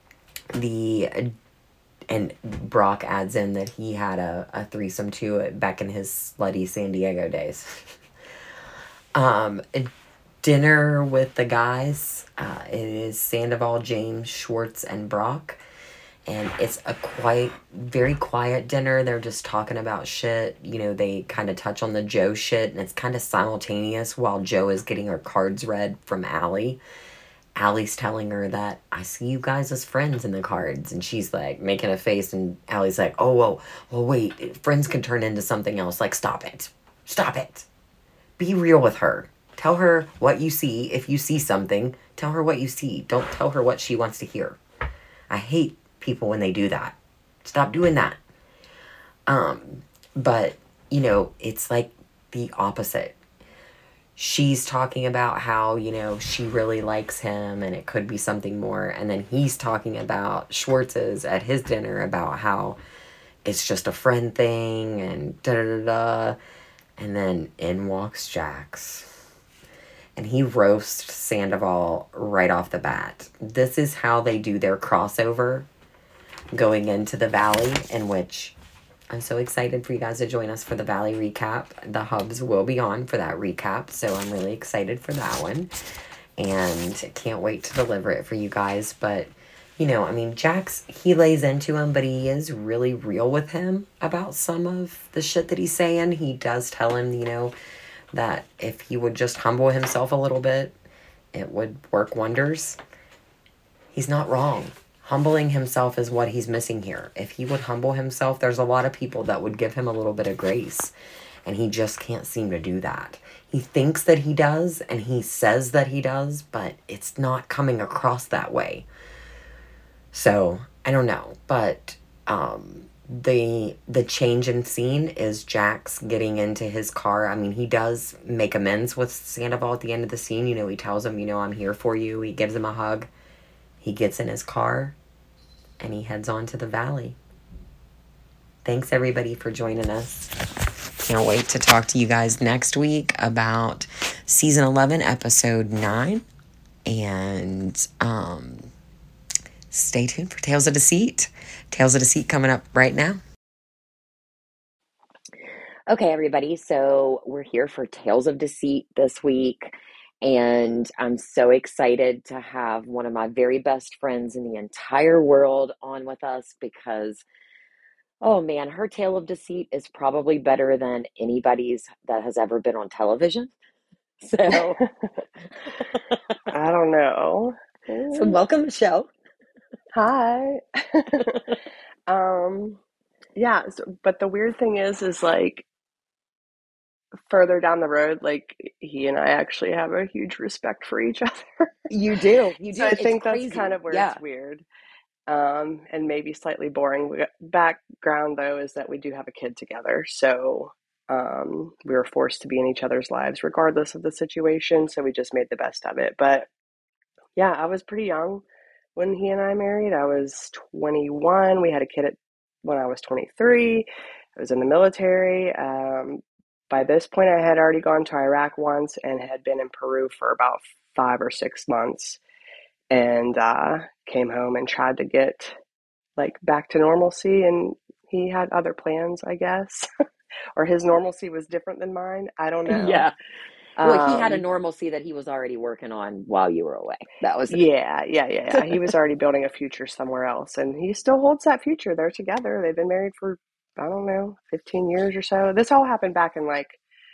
the and Brock adds in that he had a, a threesome too back in his slutty San Diego days. um, dinner with the guys. Uh, it is Sandoval, James, Schwartz, and Brock. And it's a quiet, very quiet dinner. They're just talking about shit. You know, they kind of touch on the Joe shit, and it's kind of simultaneous while Joe is getting her cards read from Allie. Allie's telling her that, I see you guys as friends in the cards. And she's like making a face, and Allie's like, oh, well, well, wait, friends can turn into something else. Like, stop it. Stop it. Be real with her. Tell her what you see. If you see something, tell her what you see. Don't tell her what she wants to hear. I hate people when they do that. Stop doing that. Um, but, you know, it's like the opposite. She's talking about how, you know, she really likes him and it could be something more. And then he's talking about Schwartz's at his dinner about how it's just a friend thing and da da da da. And then in walks Jax. And he roasts Sandoval right off the bat. This is how they do their crossover going into the Valley, in which I'm so excited for you guys to join us for the Valley recap. The hubs will be on for that recap, so I'm really excited for that one. And can't wait to deliver it for you guys. But, you know, I mean, Jax, he lays into him, but he is really real with him about some of the shit that he's saying. He does tell him, you know, that if he would just humble himself a little bit, it would work wonders. He's not wrong. Humbling himself is what he's missing here. If he would humble himself, there's a lot of people that would give him a little bit of grace. And he just can't seem to do that. He thinks that he does, and he says that he does, but it's not coming across that way. So, I don't know. But um, the the change in scene is Jax getting into his car. I mean, he does make amends with Sandoval at the end of the scene. You know, he tells him, you know, I'm here for you. He gives him a hug. He gets in his car, and he heads on to the Valley. Thanks, everybody, for joining us. Can't wait to talk to you guys next week about Season eleven, Episode nine. And um, stay tuned for Tales of Deceit. Tales of Deceit coming up right now. Okay, everybody, so we're here for Tales of Deceit this week. And I'm so excited to have one of my very best friends in the entire world on with us because, oh man, her tale of deceit is probably better than anybody's that has ever been on television. So, I don't know. so welcome to the show. Hi. um, yeah, so, but the weird thing is, is like further down the road, like he and I actually have a huge respect for each other. You do, you So do. I It's think that's kind crazy. of where Yeah. it's weird. Um, and maybe slightly boring. We got- Background though is that we do have a kid together, so um, we were forced to be in each other's lives regardless of the situation. So we just made the best of it. But yeah, I was pretty young when he and I married. I was twenty-one. We had a kid at, when I was twenty-three. I was in the military. Um, by this point, I had already gone to Iraq once and had been in Peru for about five or six months and uh, came home and tried to get like back to normalcy. And he had other plans, I guess, or his normalcy was different than mine. I don't know. Yeah. Well, he had a Um, normalcy that he was already working on while you were away. That was yeah, yeah, yeah, yeah. He was already building a future somewhere else, and he still holds that future. They're together. They've been married for, I don't know, fifteen years or so. This all happened back in like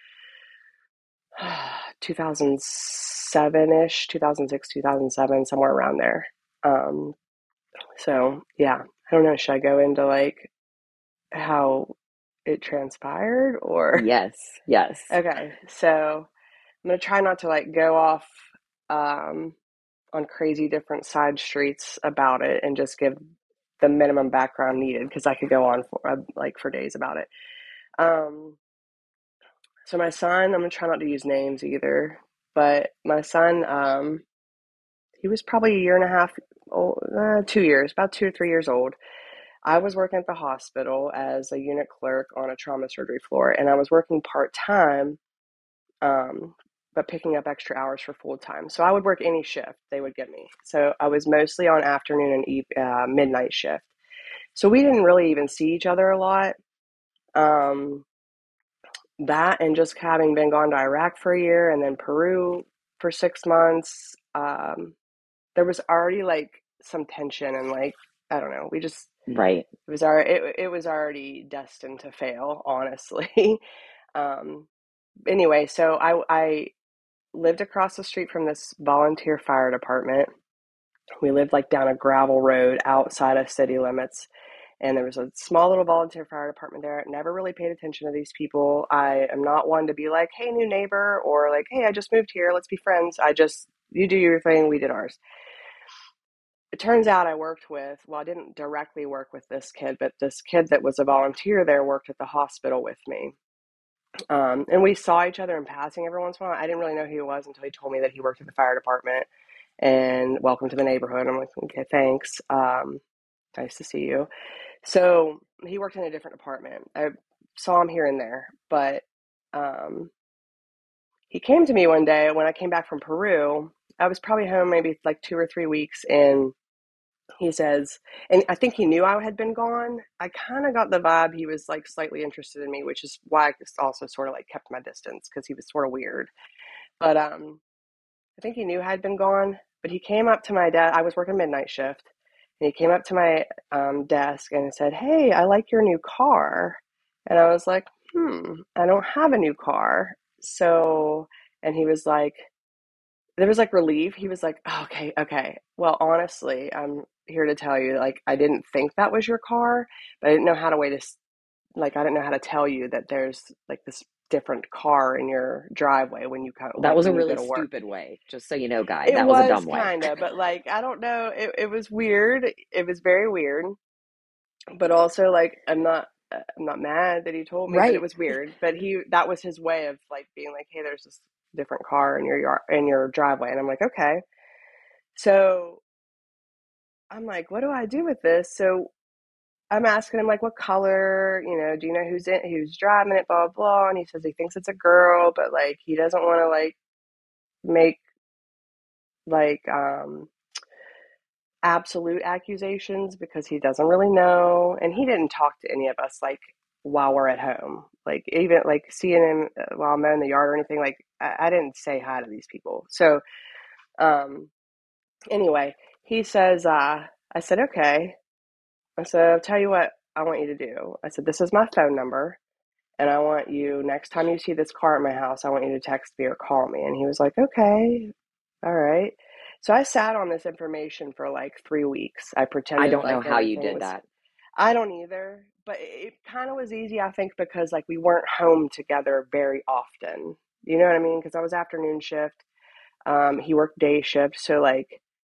two thousand seven-ish, two thousand six, two thousand seven, somewhere around there. Um, so yeah, I don't know. Should I go into like how it transpired or? yes, yes. Okay, so I'm gonna try not to like go off um, on crazy different side streets about it and just give the minimum background needed because I could go on for uh, like for days about it. Um, so my son, I'm gonna try not to use names either, but my son, um, he was probably a year and a half old, uh, two years, about two or three years old. I was working at the hospital as a unit clerk on a trauma surgery floor, and I was working part time, um, but picking up extra hours for full time. So I would work any shift they would give me. So I was mostly on afternoon and eve- uh, midnight shift. So we didn't really even see each other a lot. Um, that and just having been gone to Iraq for a year and then Peru for six months, um, there was already like some tension and like I don't know. We just Right. it was our it, it was already destined to fail, honestly. um, anyway, so I I lived across the street from this volunteer fire department. We lived like down a gravel road outside of city limits. And there was a small little volunteer fire department there. Never really paid attention to these people. I am not one to be like, hey, new neighbor, or like, hey, I just moved here. Let's be friends. I just, you do your thing. We did ours. It turns out I worked with, well, I didn't directly work with this kid, but this kid that was a volunteer there worked at the hospital with me. Um, and we saw each other in passing every once in a while. I didn't really know who he was until he told me that he worked at the fire department and welcome to the neighborhood. I'm like, okay, thanks. Um, nice to see you. So he worked in a different department. I saw him here and there, but um, he came to me one day when I came back from Peru. I was probably home maybe like two or three weeks, and he says, and I think he knew I had been gone. I kind of got the vibe he was like slightly interested in me, which is why I also sort of like kept my distance because he was sort of weird. But um, I think he knew I had been gone. But he came up to my dad. I was working midnight shift, and he came up to my um, desk and said, "Hey, I like your new car." And I was like, "Hmm, I don't have a new car." So, and he was like, there was like relief. He was like, oh, okay, okay. Well, honestly, I'm here to tell you, like, I didn't think that was your car, but I didn't know how to way to, like, I didn't know how to tell you that there's like this different car in your driveway when you kind of That like was a when you go really to work. stupid way. Just so you know, guy. It That was a was dumb way. kind of, but like, I don't know. It, it was weird. It was very weird, but also like, I'm not. I'm not mad that he told me, but it Right. was weird. But he, that was his way of like being like, hey, there's this different car in your yard, in your driveway. And I'm like, okay. So I'm like, what do I do with this? So I'm asking him like, what color, you know, do you know who's in, who's driving it, blah, blah, blah. And he says he thinks it's a girl, but like, he doesn't want to like make like, um, absolute accusations because he doesn't really know. And he didn't talk to any of us like while we're at home, like even like seeing him uh, while I'm mowing the yard or anything. Like I, I didn't say hi to these people. So, um, anyway, he says, uh, I said, okay. I said, I'll tell you what I want you to do. I said, this is my phone number. And I want you, next time you see this car at my house, I want you to text me or call me. And he was like, okay, all right. So I sat on this information for like three weeks. I I pretended don't know like how you everything did was, that. I don't either, but it, it kind of was easy, I think, because like we weren't home together very often. You know what I mean? Because I was afternoon shift. Um, he worked day shift. So like,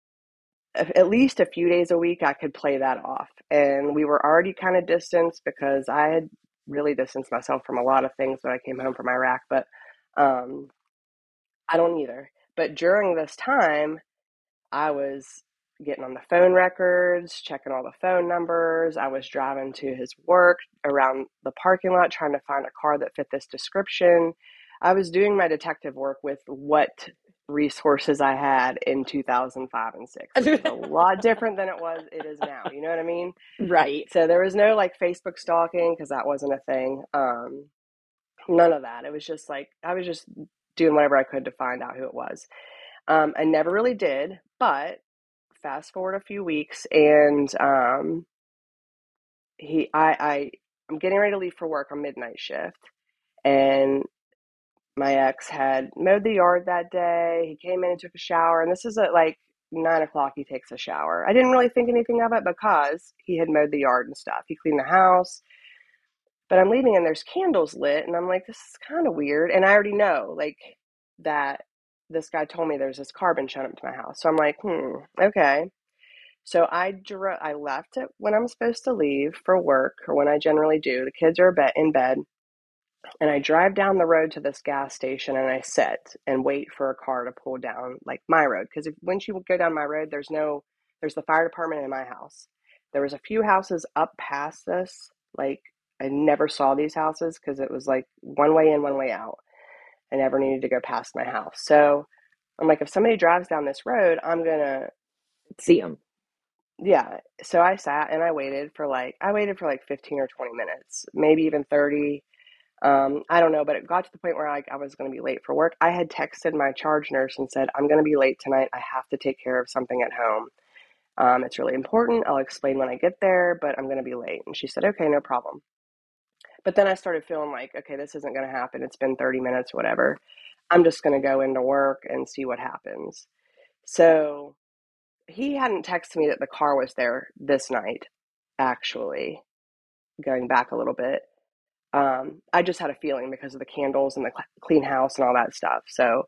at least a few days a week, I could play that off. And we were already kind of distanced because I had really distanced myself from a lot of things when I came home from Iraq, but um, I don't either. But during this time, I was getting on the phone records, checking all the phone numbers. I was driving to his work around the parking lot trying to find a car that fit this description. I was doing my detective work with what resources I had in two thousand five and six, which is a lot different than it was it is now. You know what I mean? Right. So there was no like Facebook stalking because that wasn't a thing. Um, none of that. It was just like I was just doing whatever I could to find out who it was. Um, I never really did, but fast forward a few weeks, and um, he, I, I, I'm getting ready to leave for work on midnight shift, and my ex had mowed the yard that day. He came in and took a shower, and this is at like nine o'clock. He takes a shower. I didn't really think anything of it because he had mowed the yard and stuff. He cleaned the house, but I'm leaving and there's candles lit, and I'm like, this is kind of weird. And I already know like that this guy told me there's this car been shown up to my house. So I'm like, hmm, okay. So I dro- I left it when I'm supposed to leave for work, or when I generally do. The kids are in bed, and I drive down the road to this gas station, and I sit and wait for a car to pull down like my road. Because if once you go down my road, there's no there's the fire department in my house. There was a few houses up past this. Like I never saw these houses because it was like one way in, one way out. I never needed to go past my house. So I'm like, if somebody drives down this road, I'm gonna See them. yeah. So I sat and I waited for like I waited for like fifteen or twenty minutes, maybe even thirty. Um, I don't know, but it got to the point where I, I was going to be late for work. I had texted my charge nurse and said, I'm going to be late tonight. I have to take care of something at home. Um, it's really important. I'll explain when I get there, but I'm going to be late. And she said, okay, no problem. But then I started feeling like, okay, this isn't going to happen. It's been thirty minutes, whatever. I'm just going to go into work and see what happens. So he hadn't texted me that the car was there this night, actually, going back a little bit. Um, I just had a feeling because of the candles and the clean house and all that stuff. So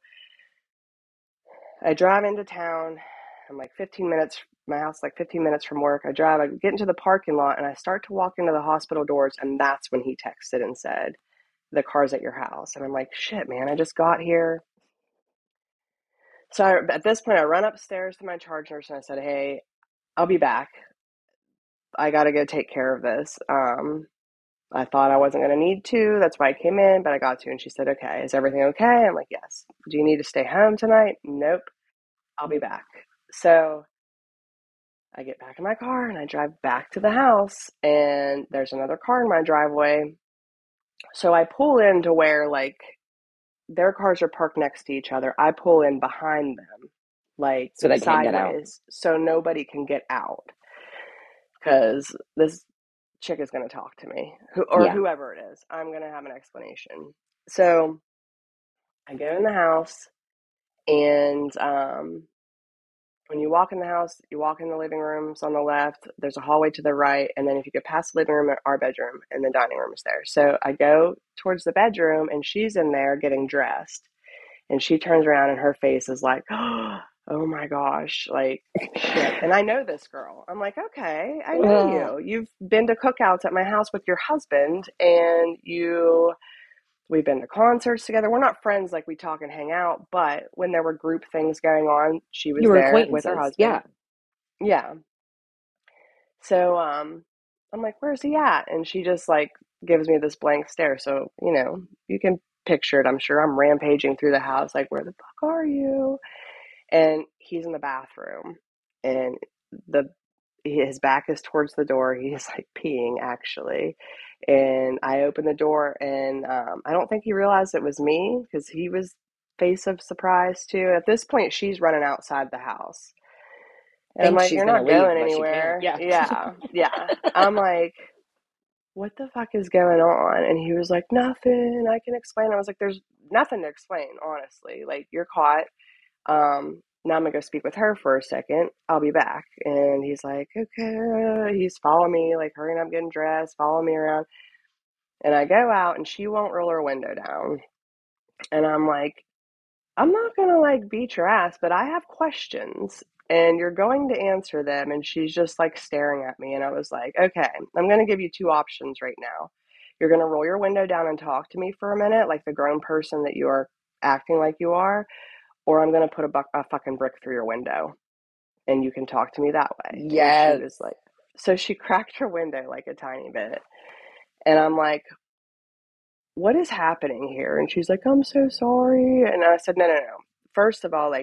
I drive into town. I'm like fifteen minutes, my house like fifteen minutes from work. I drive, I get into the parking lot, and I start to walk into the hospital doors. And that's when he texted and said, the car's at your house. And I'm like, shit, man, I just got here. So I, at this point, I run upstairs to my charge nurse and I said, hey, I'll be back. I got to go take care of this. Um, I thought I wasn't going to need to. That's why I came in, but I got to. And she said, okay, is everything okay? I'm like, yes. Do you need to stay home tonight? Nope. I'll be back. So I get back in my car and I drive back to the house, and there's another car in my driveway. So I pull in to where like their cars are parked next to each other. I pull in behind them, like So they can't get out. sideways, so nobody can get out. Because this chick is going to talk to me, who, or Yeah. whoever it is. I'm going to have an explanation. So I go in the house, and um, when you walk in the house, you walk in the living rooms on the left. There's a hallway to the right, and then if you get past the living room, our bedroom and the dining room is there. So I go towards the bedroom, and she's in there getting dressed, and she turns around, and her face is like, oh my gosh, like shit. And I know this girl. I'm like, okay, I know you. You've been to cookouts at my house with your husband, and you, we've been to concerts together. We're not friends, like we talk and hang out, but when there were group things going on, she was You were there with her acquaintances. husband. Yeah. Yeah. So um, I'm like, where's he at? And she just like gives me this blank stare. So, you know, you can picture it. I'm sure I'm rampaging through the house, like, where the fuck are you? And he's in the bathroom, and the his back is towards the door. He's like peeing, actually. And I open the door, and um, I don't think he realized it was me, because he was face of surprise too. At this point, she's running outside the house. And I'm Think like, she's you're gonna not leave, going but she can't. anywhere. Yeah. Yeah, yeah. I'm like, what the fuck is going on? And he was like, nothing, I can explain. I was like, there's nothing to explain, honestly. Like, you're caught. Um, now I'm gonna go speak with her for a second. I'll be back. And he's like, okay. He's following me, like hurrying up, getting dressed, following me around. And I go out, and she won't roll her window down. And I'm like, I'm not gonna like beat your ass, but I have questions, and you're going to answer them. And she's just like staring at me. And I was like, okay, I'm gonna give you two options right now. You're gonna roll your window down and talk to me for a minute, like the grown person that you are acting like you are, or I'm gonna put a, buck, a fucking brick through your window, and you can talk to me that way. And she Yes. was like, so she cracked her window like a tiny bit. And I'm like, what is happening here? And she's like, I'm so sorry. And I said, no, no, no. First of all, like,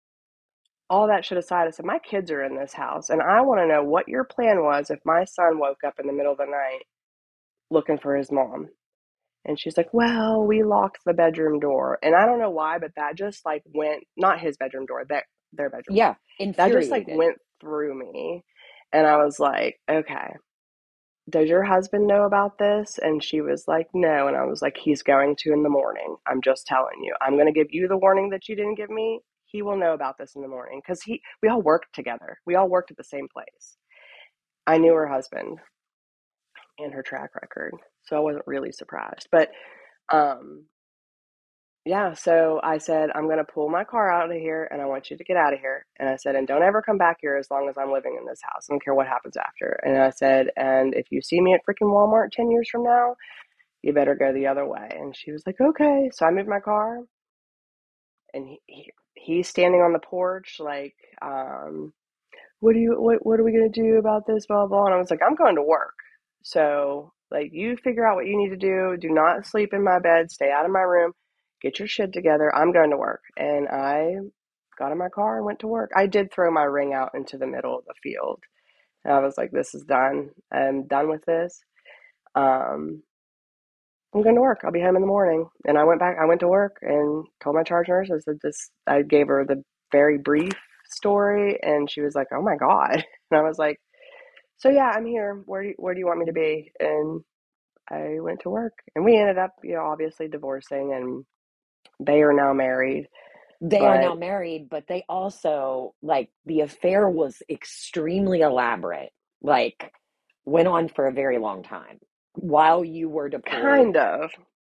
all that shit aside, I said, my kids are in this house, and I want to know what your plan was if my son woke up in the middle of the night looking for his mom. And she's like, well, we locked the bedroom door. And I don't know why, but that just like went, not his bedroom door, that their bedroom door. Yeah, That just like infuriated. went through me. And I was like, okay, does your husband know about this? And she was like, no. And I was like, he's going to in the morning. I'm just telling you. I'm going to give you the warning that you didn't give me. He will know about this in the morning because he, we all worked together. We all worked at the same place. I knew her husband and her track record, so I wasn't really surprised. But um, yeah, so I said, I'm going to pull my car out of here and I want you to get out of here. And I said, and don't ever come back here as long as I'm living in this house. I don't care what happens after. And I said, and if you see me at freaking Walmart ten years from now, you better go the other way. And she was like, okay. So I moved my car and he, he he's standing on the porch like, um, what do you what what are we gonna do about this, blah blah? And I was like, I'm going to work. So like you figure out what you need to do. Do not sleep in my bed, stay out of my room, get your shit together. I'm going to work. And I got in my car and went to work. I did throw my ring out into the middle of the field. And I was like, this is done. I'm done with this. Um I'm going to work. I'll be home in the morning. And I went back, I went to work and told my charge nurse, I said this, I gave her the very brief story and she was like, oh my God. And I was like, so yeah, I'm here. Where do you, where do you want me to be? And I went to work and we ended up, you know, obviously divorcing and they are now married. They are But now married, but they also, like, the affair was extremely elaborate, like, went on for a very long time while you were deployed. kind of,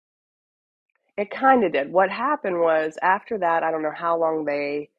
it kind of did. What happened was after that, I don't know how long they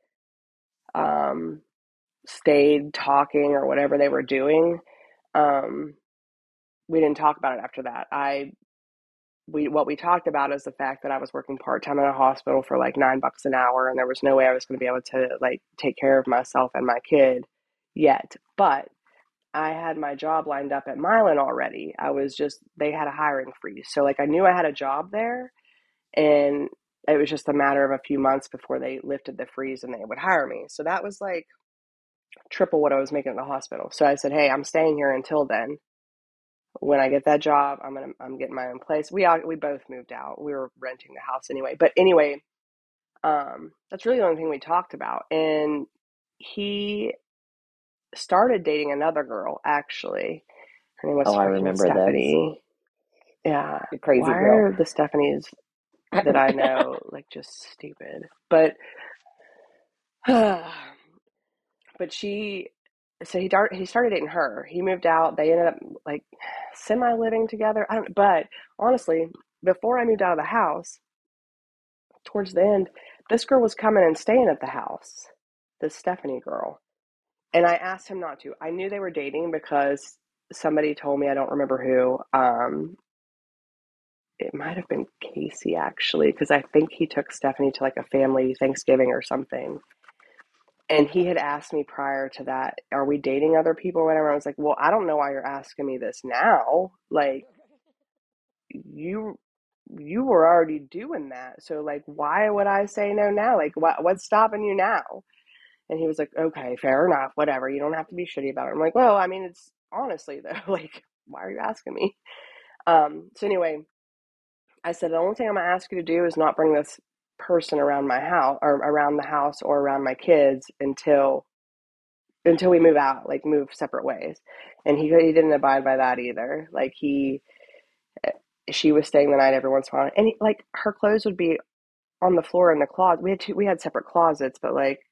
um, stayed talking or whatever they were doing. Um, we didn't talk about it after that. I we what we talked about is the fact that I was working part time in a hospital for like nine bucks an hour, and there was no way I was going to be able to like take care of myself and my kid yet. But I had my job lined up at Mylan already. I was just they had a hiring freeze, so like I knew I had a job there, and it was just a matter of a few months before they lifted the freeze and they would hire me. So that was like triple what I was making at the hospital. So I said, "Hey, I'm staying here until then. When I get that job, I'm gonna I'm getting my own place." We all, we both moved out. We were renting the house anyway. But anyway, um, that's really the only thing we talked about. And he started dating another girl. Actually, her name was Oh, I freaking remember this. Stephanie. Yeah, The why crazy girl. are the Stephanies that I know like just stupid? But but she so he dar- he started dating her. He moved out. They ended up like semi living together. I don't. But honestly, before I moved out of the house, towards the end, this girl was coming and staying at the house. This Stephanie girl, and I asked him not to. I knew they were dating because somebody told me. I don't remember who. Um, it might have been Casey actually, because I think he took Stephanie to like a family Thanksgiving or something. And he had asked me prior to that, are we dating other people or whatever? I was like, well, I don't know why you're asking me this now. Like, you you were already doing that. So like, why would I say no now? Like, what what's stopping you now? And he was like, okay, fair enough, whatever. You don't have to be shitty about it. I'm like, well, I mean, it's honestly though, like, why are you asking me? Um, so anyway, I said, the only thing I'm gonna ask you to do is not bring this person around my house or around the house or around my kids until until we move out, like move separate ways. And he he didn't abide by that either. Like he, she was staying the night every once in a while, and he, like her clothes would be on the floor in the closet. We had two, we had separate closets, but like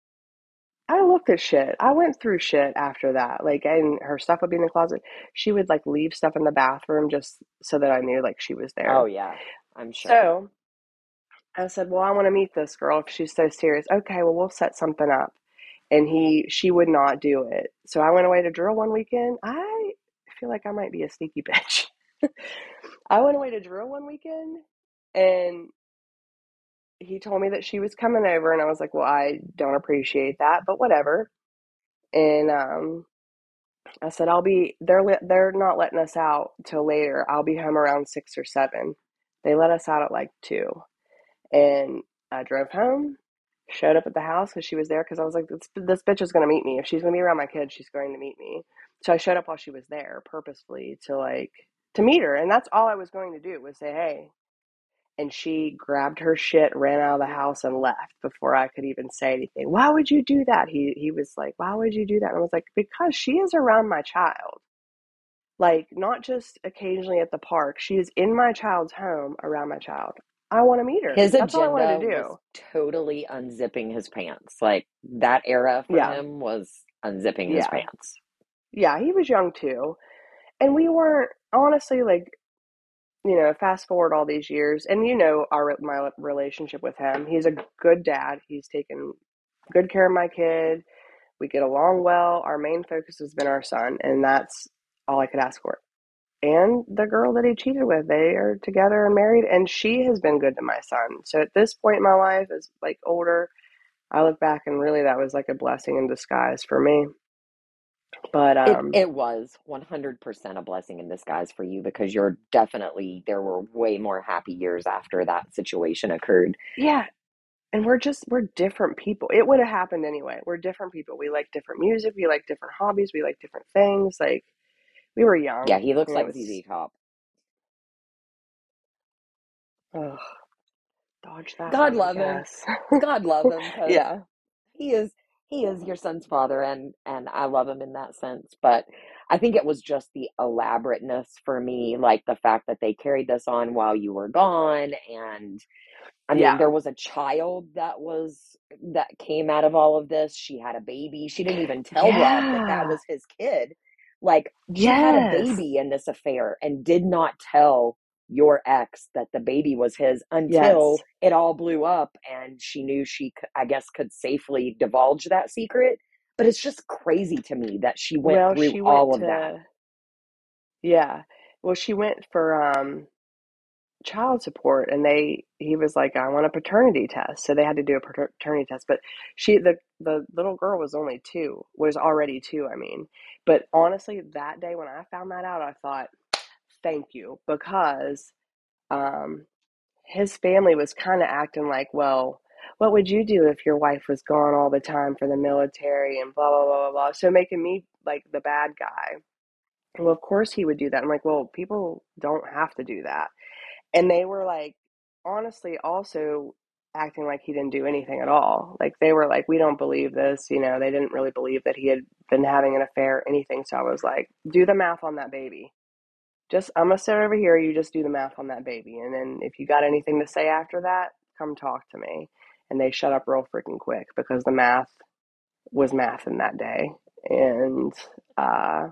I looked at shit. I went through shit after that. Like, and her stuff would be in the closet. She would like leave stuff in the bathroom just so that I knew like she was Oh, there. yeah, I'm sure. So I said, well, I want to meet this girl if she's so serious. Okay, well, we'll set something up. And he, she would not do it. So I went away to drill one weekend. I feel like I might be a sneaky bitch. I went away to drill one weekend and he told me that she was coming over and I was like, well, I don't appreciate that, but whatever. And um, I said, I'll be, they're, they're not letting us out till later. I'll be home around six or seven. They let us out at like two. And I drove home, showed up at the house because she was there because I was like, this, this bitch is going to meet me. If she's going to be around my kids, she's going to meet me. So I showed up while she was there purposefully to like to meet her. And that's all I was going to do was say, hey. And she grabbed her shit, ran out of the house, and left before I could even say anything. Why would you do that? He he was like, why would you do that? And I was like, because she is around my child. Like, not just occasionally at the park. She is in my child's home around my child. I want to meet her. His That's all I wanted agenda to was do. totally unzipping his pants. Like that era for Yeah. him was unzipping his Yeah. pants. Yeah. He was young too. And we weren't, honestly, like, you know, fast forward all these years, and you know, our my relationship with him. He's a good dad. He's taken good care of my kid. We get along well. Our main focus has been our son, and that's all I could ask for. And the girl that he cheated with, they are together and married, and she has been good to my son. So at this point in my life, as like older, I look back and really that was like a blessing in disguise for me. But It um, it was one hundred percent a blessing in disguise for you because you're definitely there were way more happy years after that situation occurred. yeah, and we're just we're different people. It would have happened anyway. We're different people. We like different music. We like different hobbies. We like different things. Like, we were Yeah, young, he looks and it like was Z Z Top. oh, dodge that God one, I love him. guess. God love him because Yeah, he is he is your son's father and and I love him in that sense. But I think it was just the elaborateness for me, like the fact that they carried this on while you were gone. And I mean, yeah, there was a child that was that came out of all of this. She had a baby. She didn't even tell Rob that that yeah, was his kid. Like, she had a yes, baby in this affair and did not tell your ex that the baby was his yes. until it all blew up and she knew she, I guess, could safely divulge that secret. But it's just crazy to me that she went Well, through she went all of that. to yeah. Well, she went for um child support, and they he was like, I want a paternity test, so they had to do a paternity test. But she the the little girl was only two, was already two, I mean. But honestly, that day when I found that out, I thought, thank you, because um his family was kind of acting like, well, what would you do if your wife was gone all the time for the military and blah blah blah blah blah, so making me like the bad guy. Well, of course he would do that. I'm like, well, people don't have to do that. And they were like, honestly, also acting like he didn't do anything at all. Like, they were like, we don't believe this. You know, they didn't really believe that he had been having an affair or anything. So I was like, do the math on that baby. Just, I'm going to sit over here. You just do the math on that baby. And then if you got anything to say after that, come talk to me. And they shut up real freaking quick because the math was math in that day. And, uh,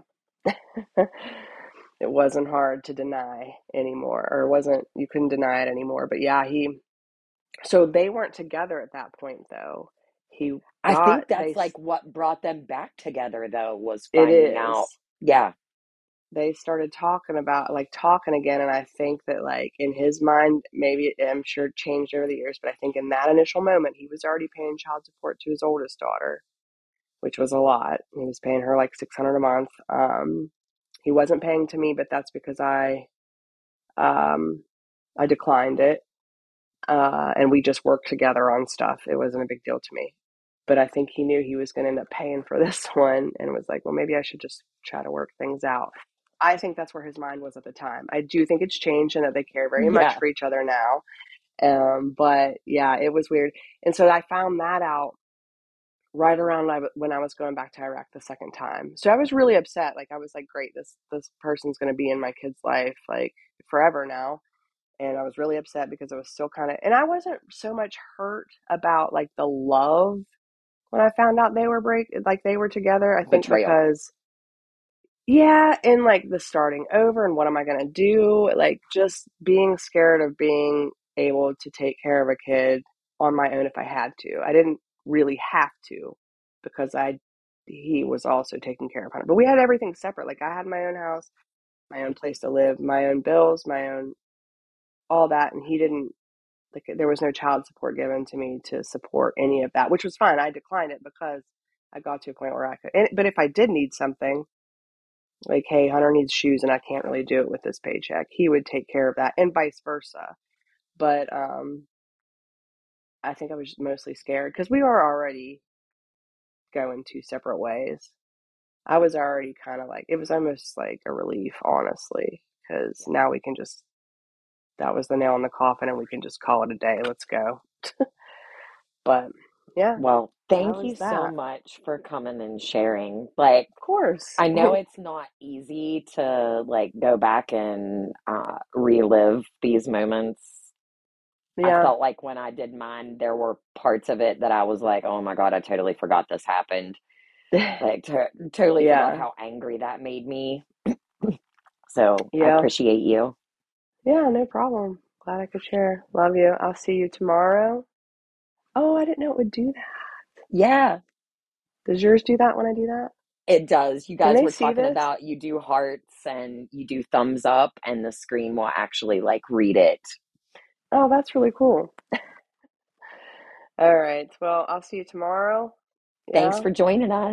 it wasn't hard to deny anymore, or it wasn't, you couldn't deny it anymore. But yeah, he, so they weren't together at that point though. He I got, think they, that's like what brought them back together, though, was it finding out. is, Yeah, they started talking about, like, talking again. And I think that, like, in his mind, maybe, I'm sure it changed over the years, but I think in that initial moment, he was already paying child support to his oldest daughter, which was a lot. He was paying her like six hundred a month. Um, he wasn't paying to me, but that's because I, um, I declined it. Uh, and we just worked together on stuff. It wasn't a big deal to me. But I think he knew he was going to end up paying for this one and was like, well, maybe I should just try to work things out. I think that's where his mind was at the time. I do think it's changed and that they care very much yeah. for each other now. Um, but yeah, it was weird. And so I found that out right around when I was going back to Iraq the second time. So I was really upset. Like, I was like, great, this this person's going to be in my kid's life like forever now. And I was really upset because it was still kind of, and I wasn't so much hurt about like the love when I found out they were break, like they were together. I think Betrayal. because, yeah, and like the starting over and what am I going to do? Like, just being scared of being able to take care of a kid on my own if I had to. I didn't really have to because I, he was also taking care of Hunter. But we had everything separate. Like, I had my own house, my own place to live, my own bills, my own, all that. And he didn't, like, there was no child support given to me to support any of that, which was fine. I declined it because I got to a point where I could. And, but if I did need something, like, hey, Hunter needs shoes and I can't really do it with this paycheck, he would take care of that, and vice versa. But um, I think I was mostly scared because we were already going two separate ways. I was already kind of like, it was almost like a relief, honestly, because now we can just, that was the nail in the coffin and we can just call it a day. Let's go. But yeah, Well, that thank was you so that. much for coming and sharing. Like, Of course. I know it's not easy to like go back and uh, relive these moments. I Yeah. felt like when I did mine, there were parts of it that I was like, oh my God, I totally forgot this happened. Like, to- totally forgot Yeah. how angry that made me. So I Yeah. appreciate you. Yeah, no problem. Glad I could share. Love you. I'll see you tomorrow. Oh, I didn't know it would do that. Yeah, Does yours do that when I do that? it does. You Can guys they were see talking this? about you do hearts and you do thumbs up, and the screen will actually like read it. Oh, that's really cool. All right. Well, I'll see you tomorrow. Thanks Yeah. for joining us.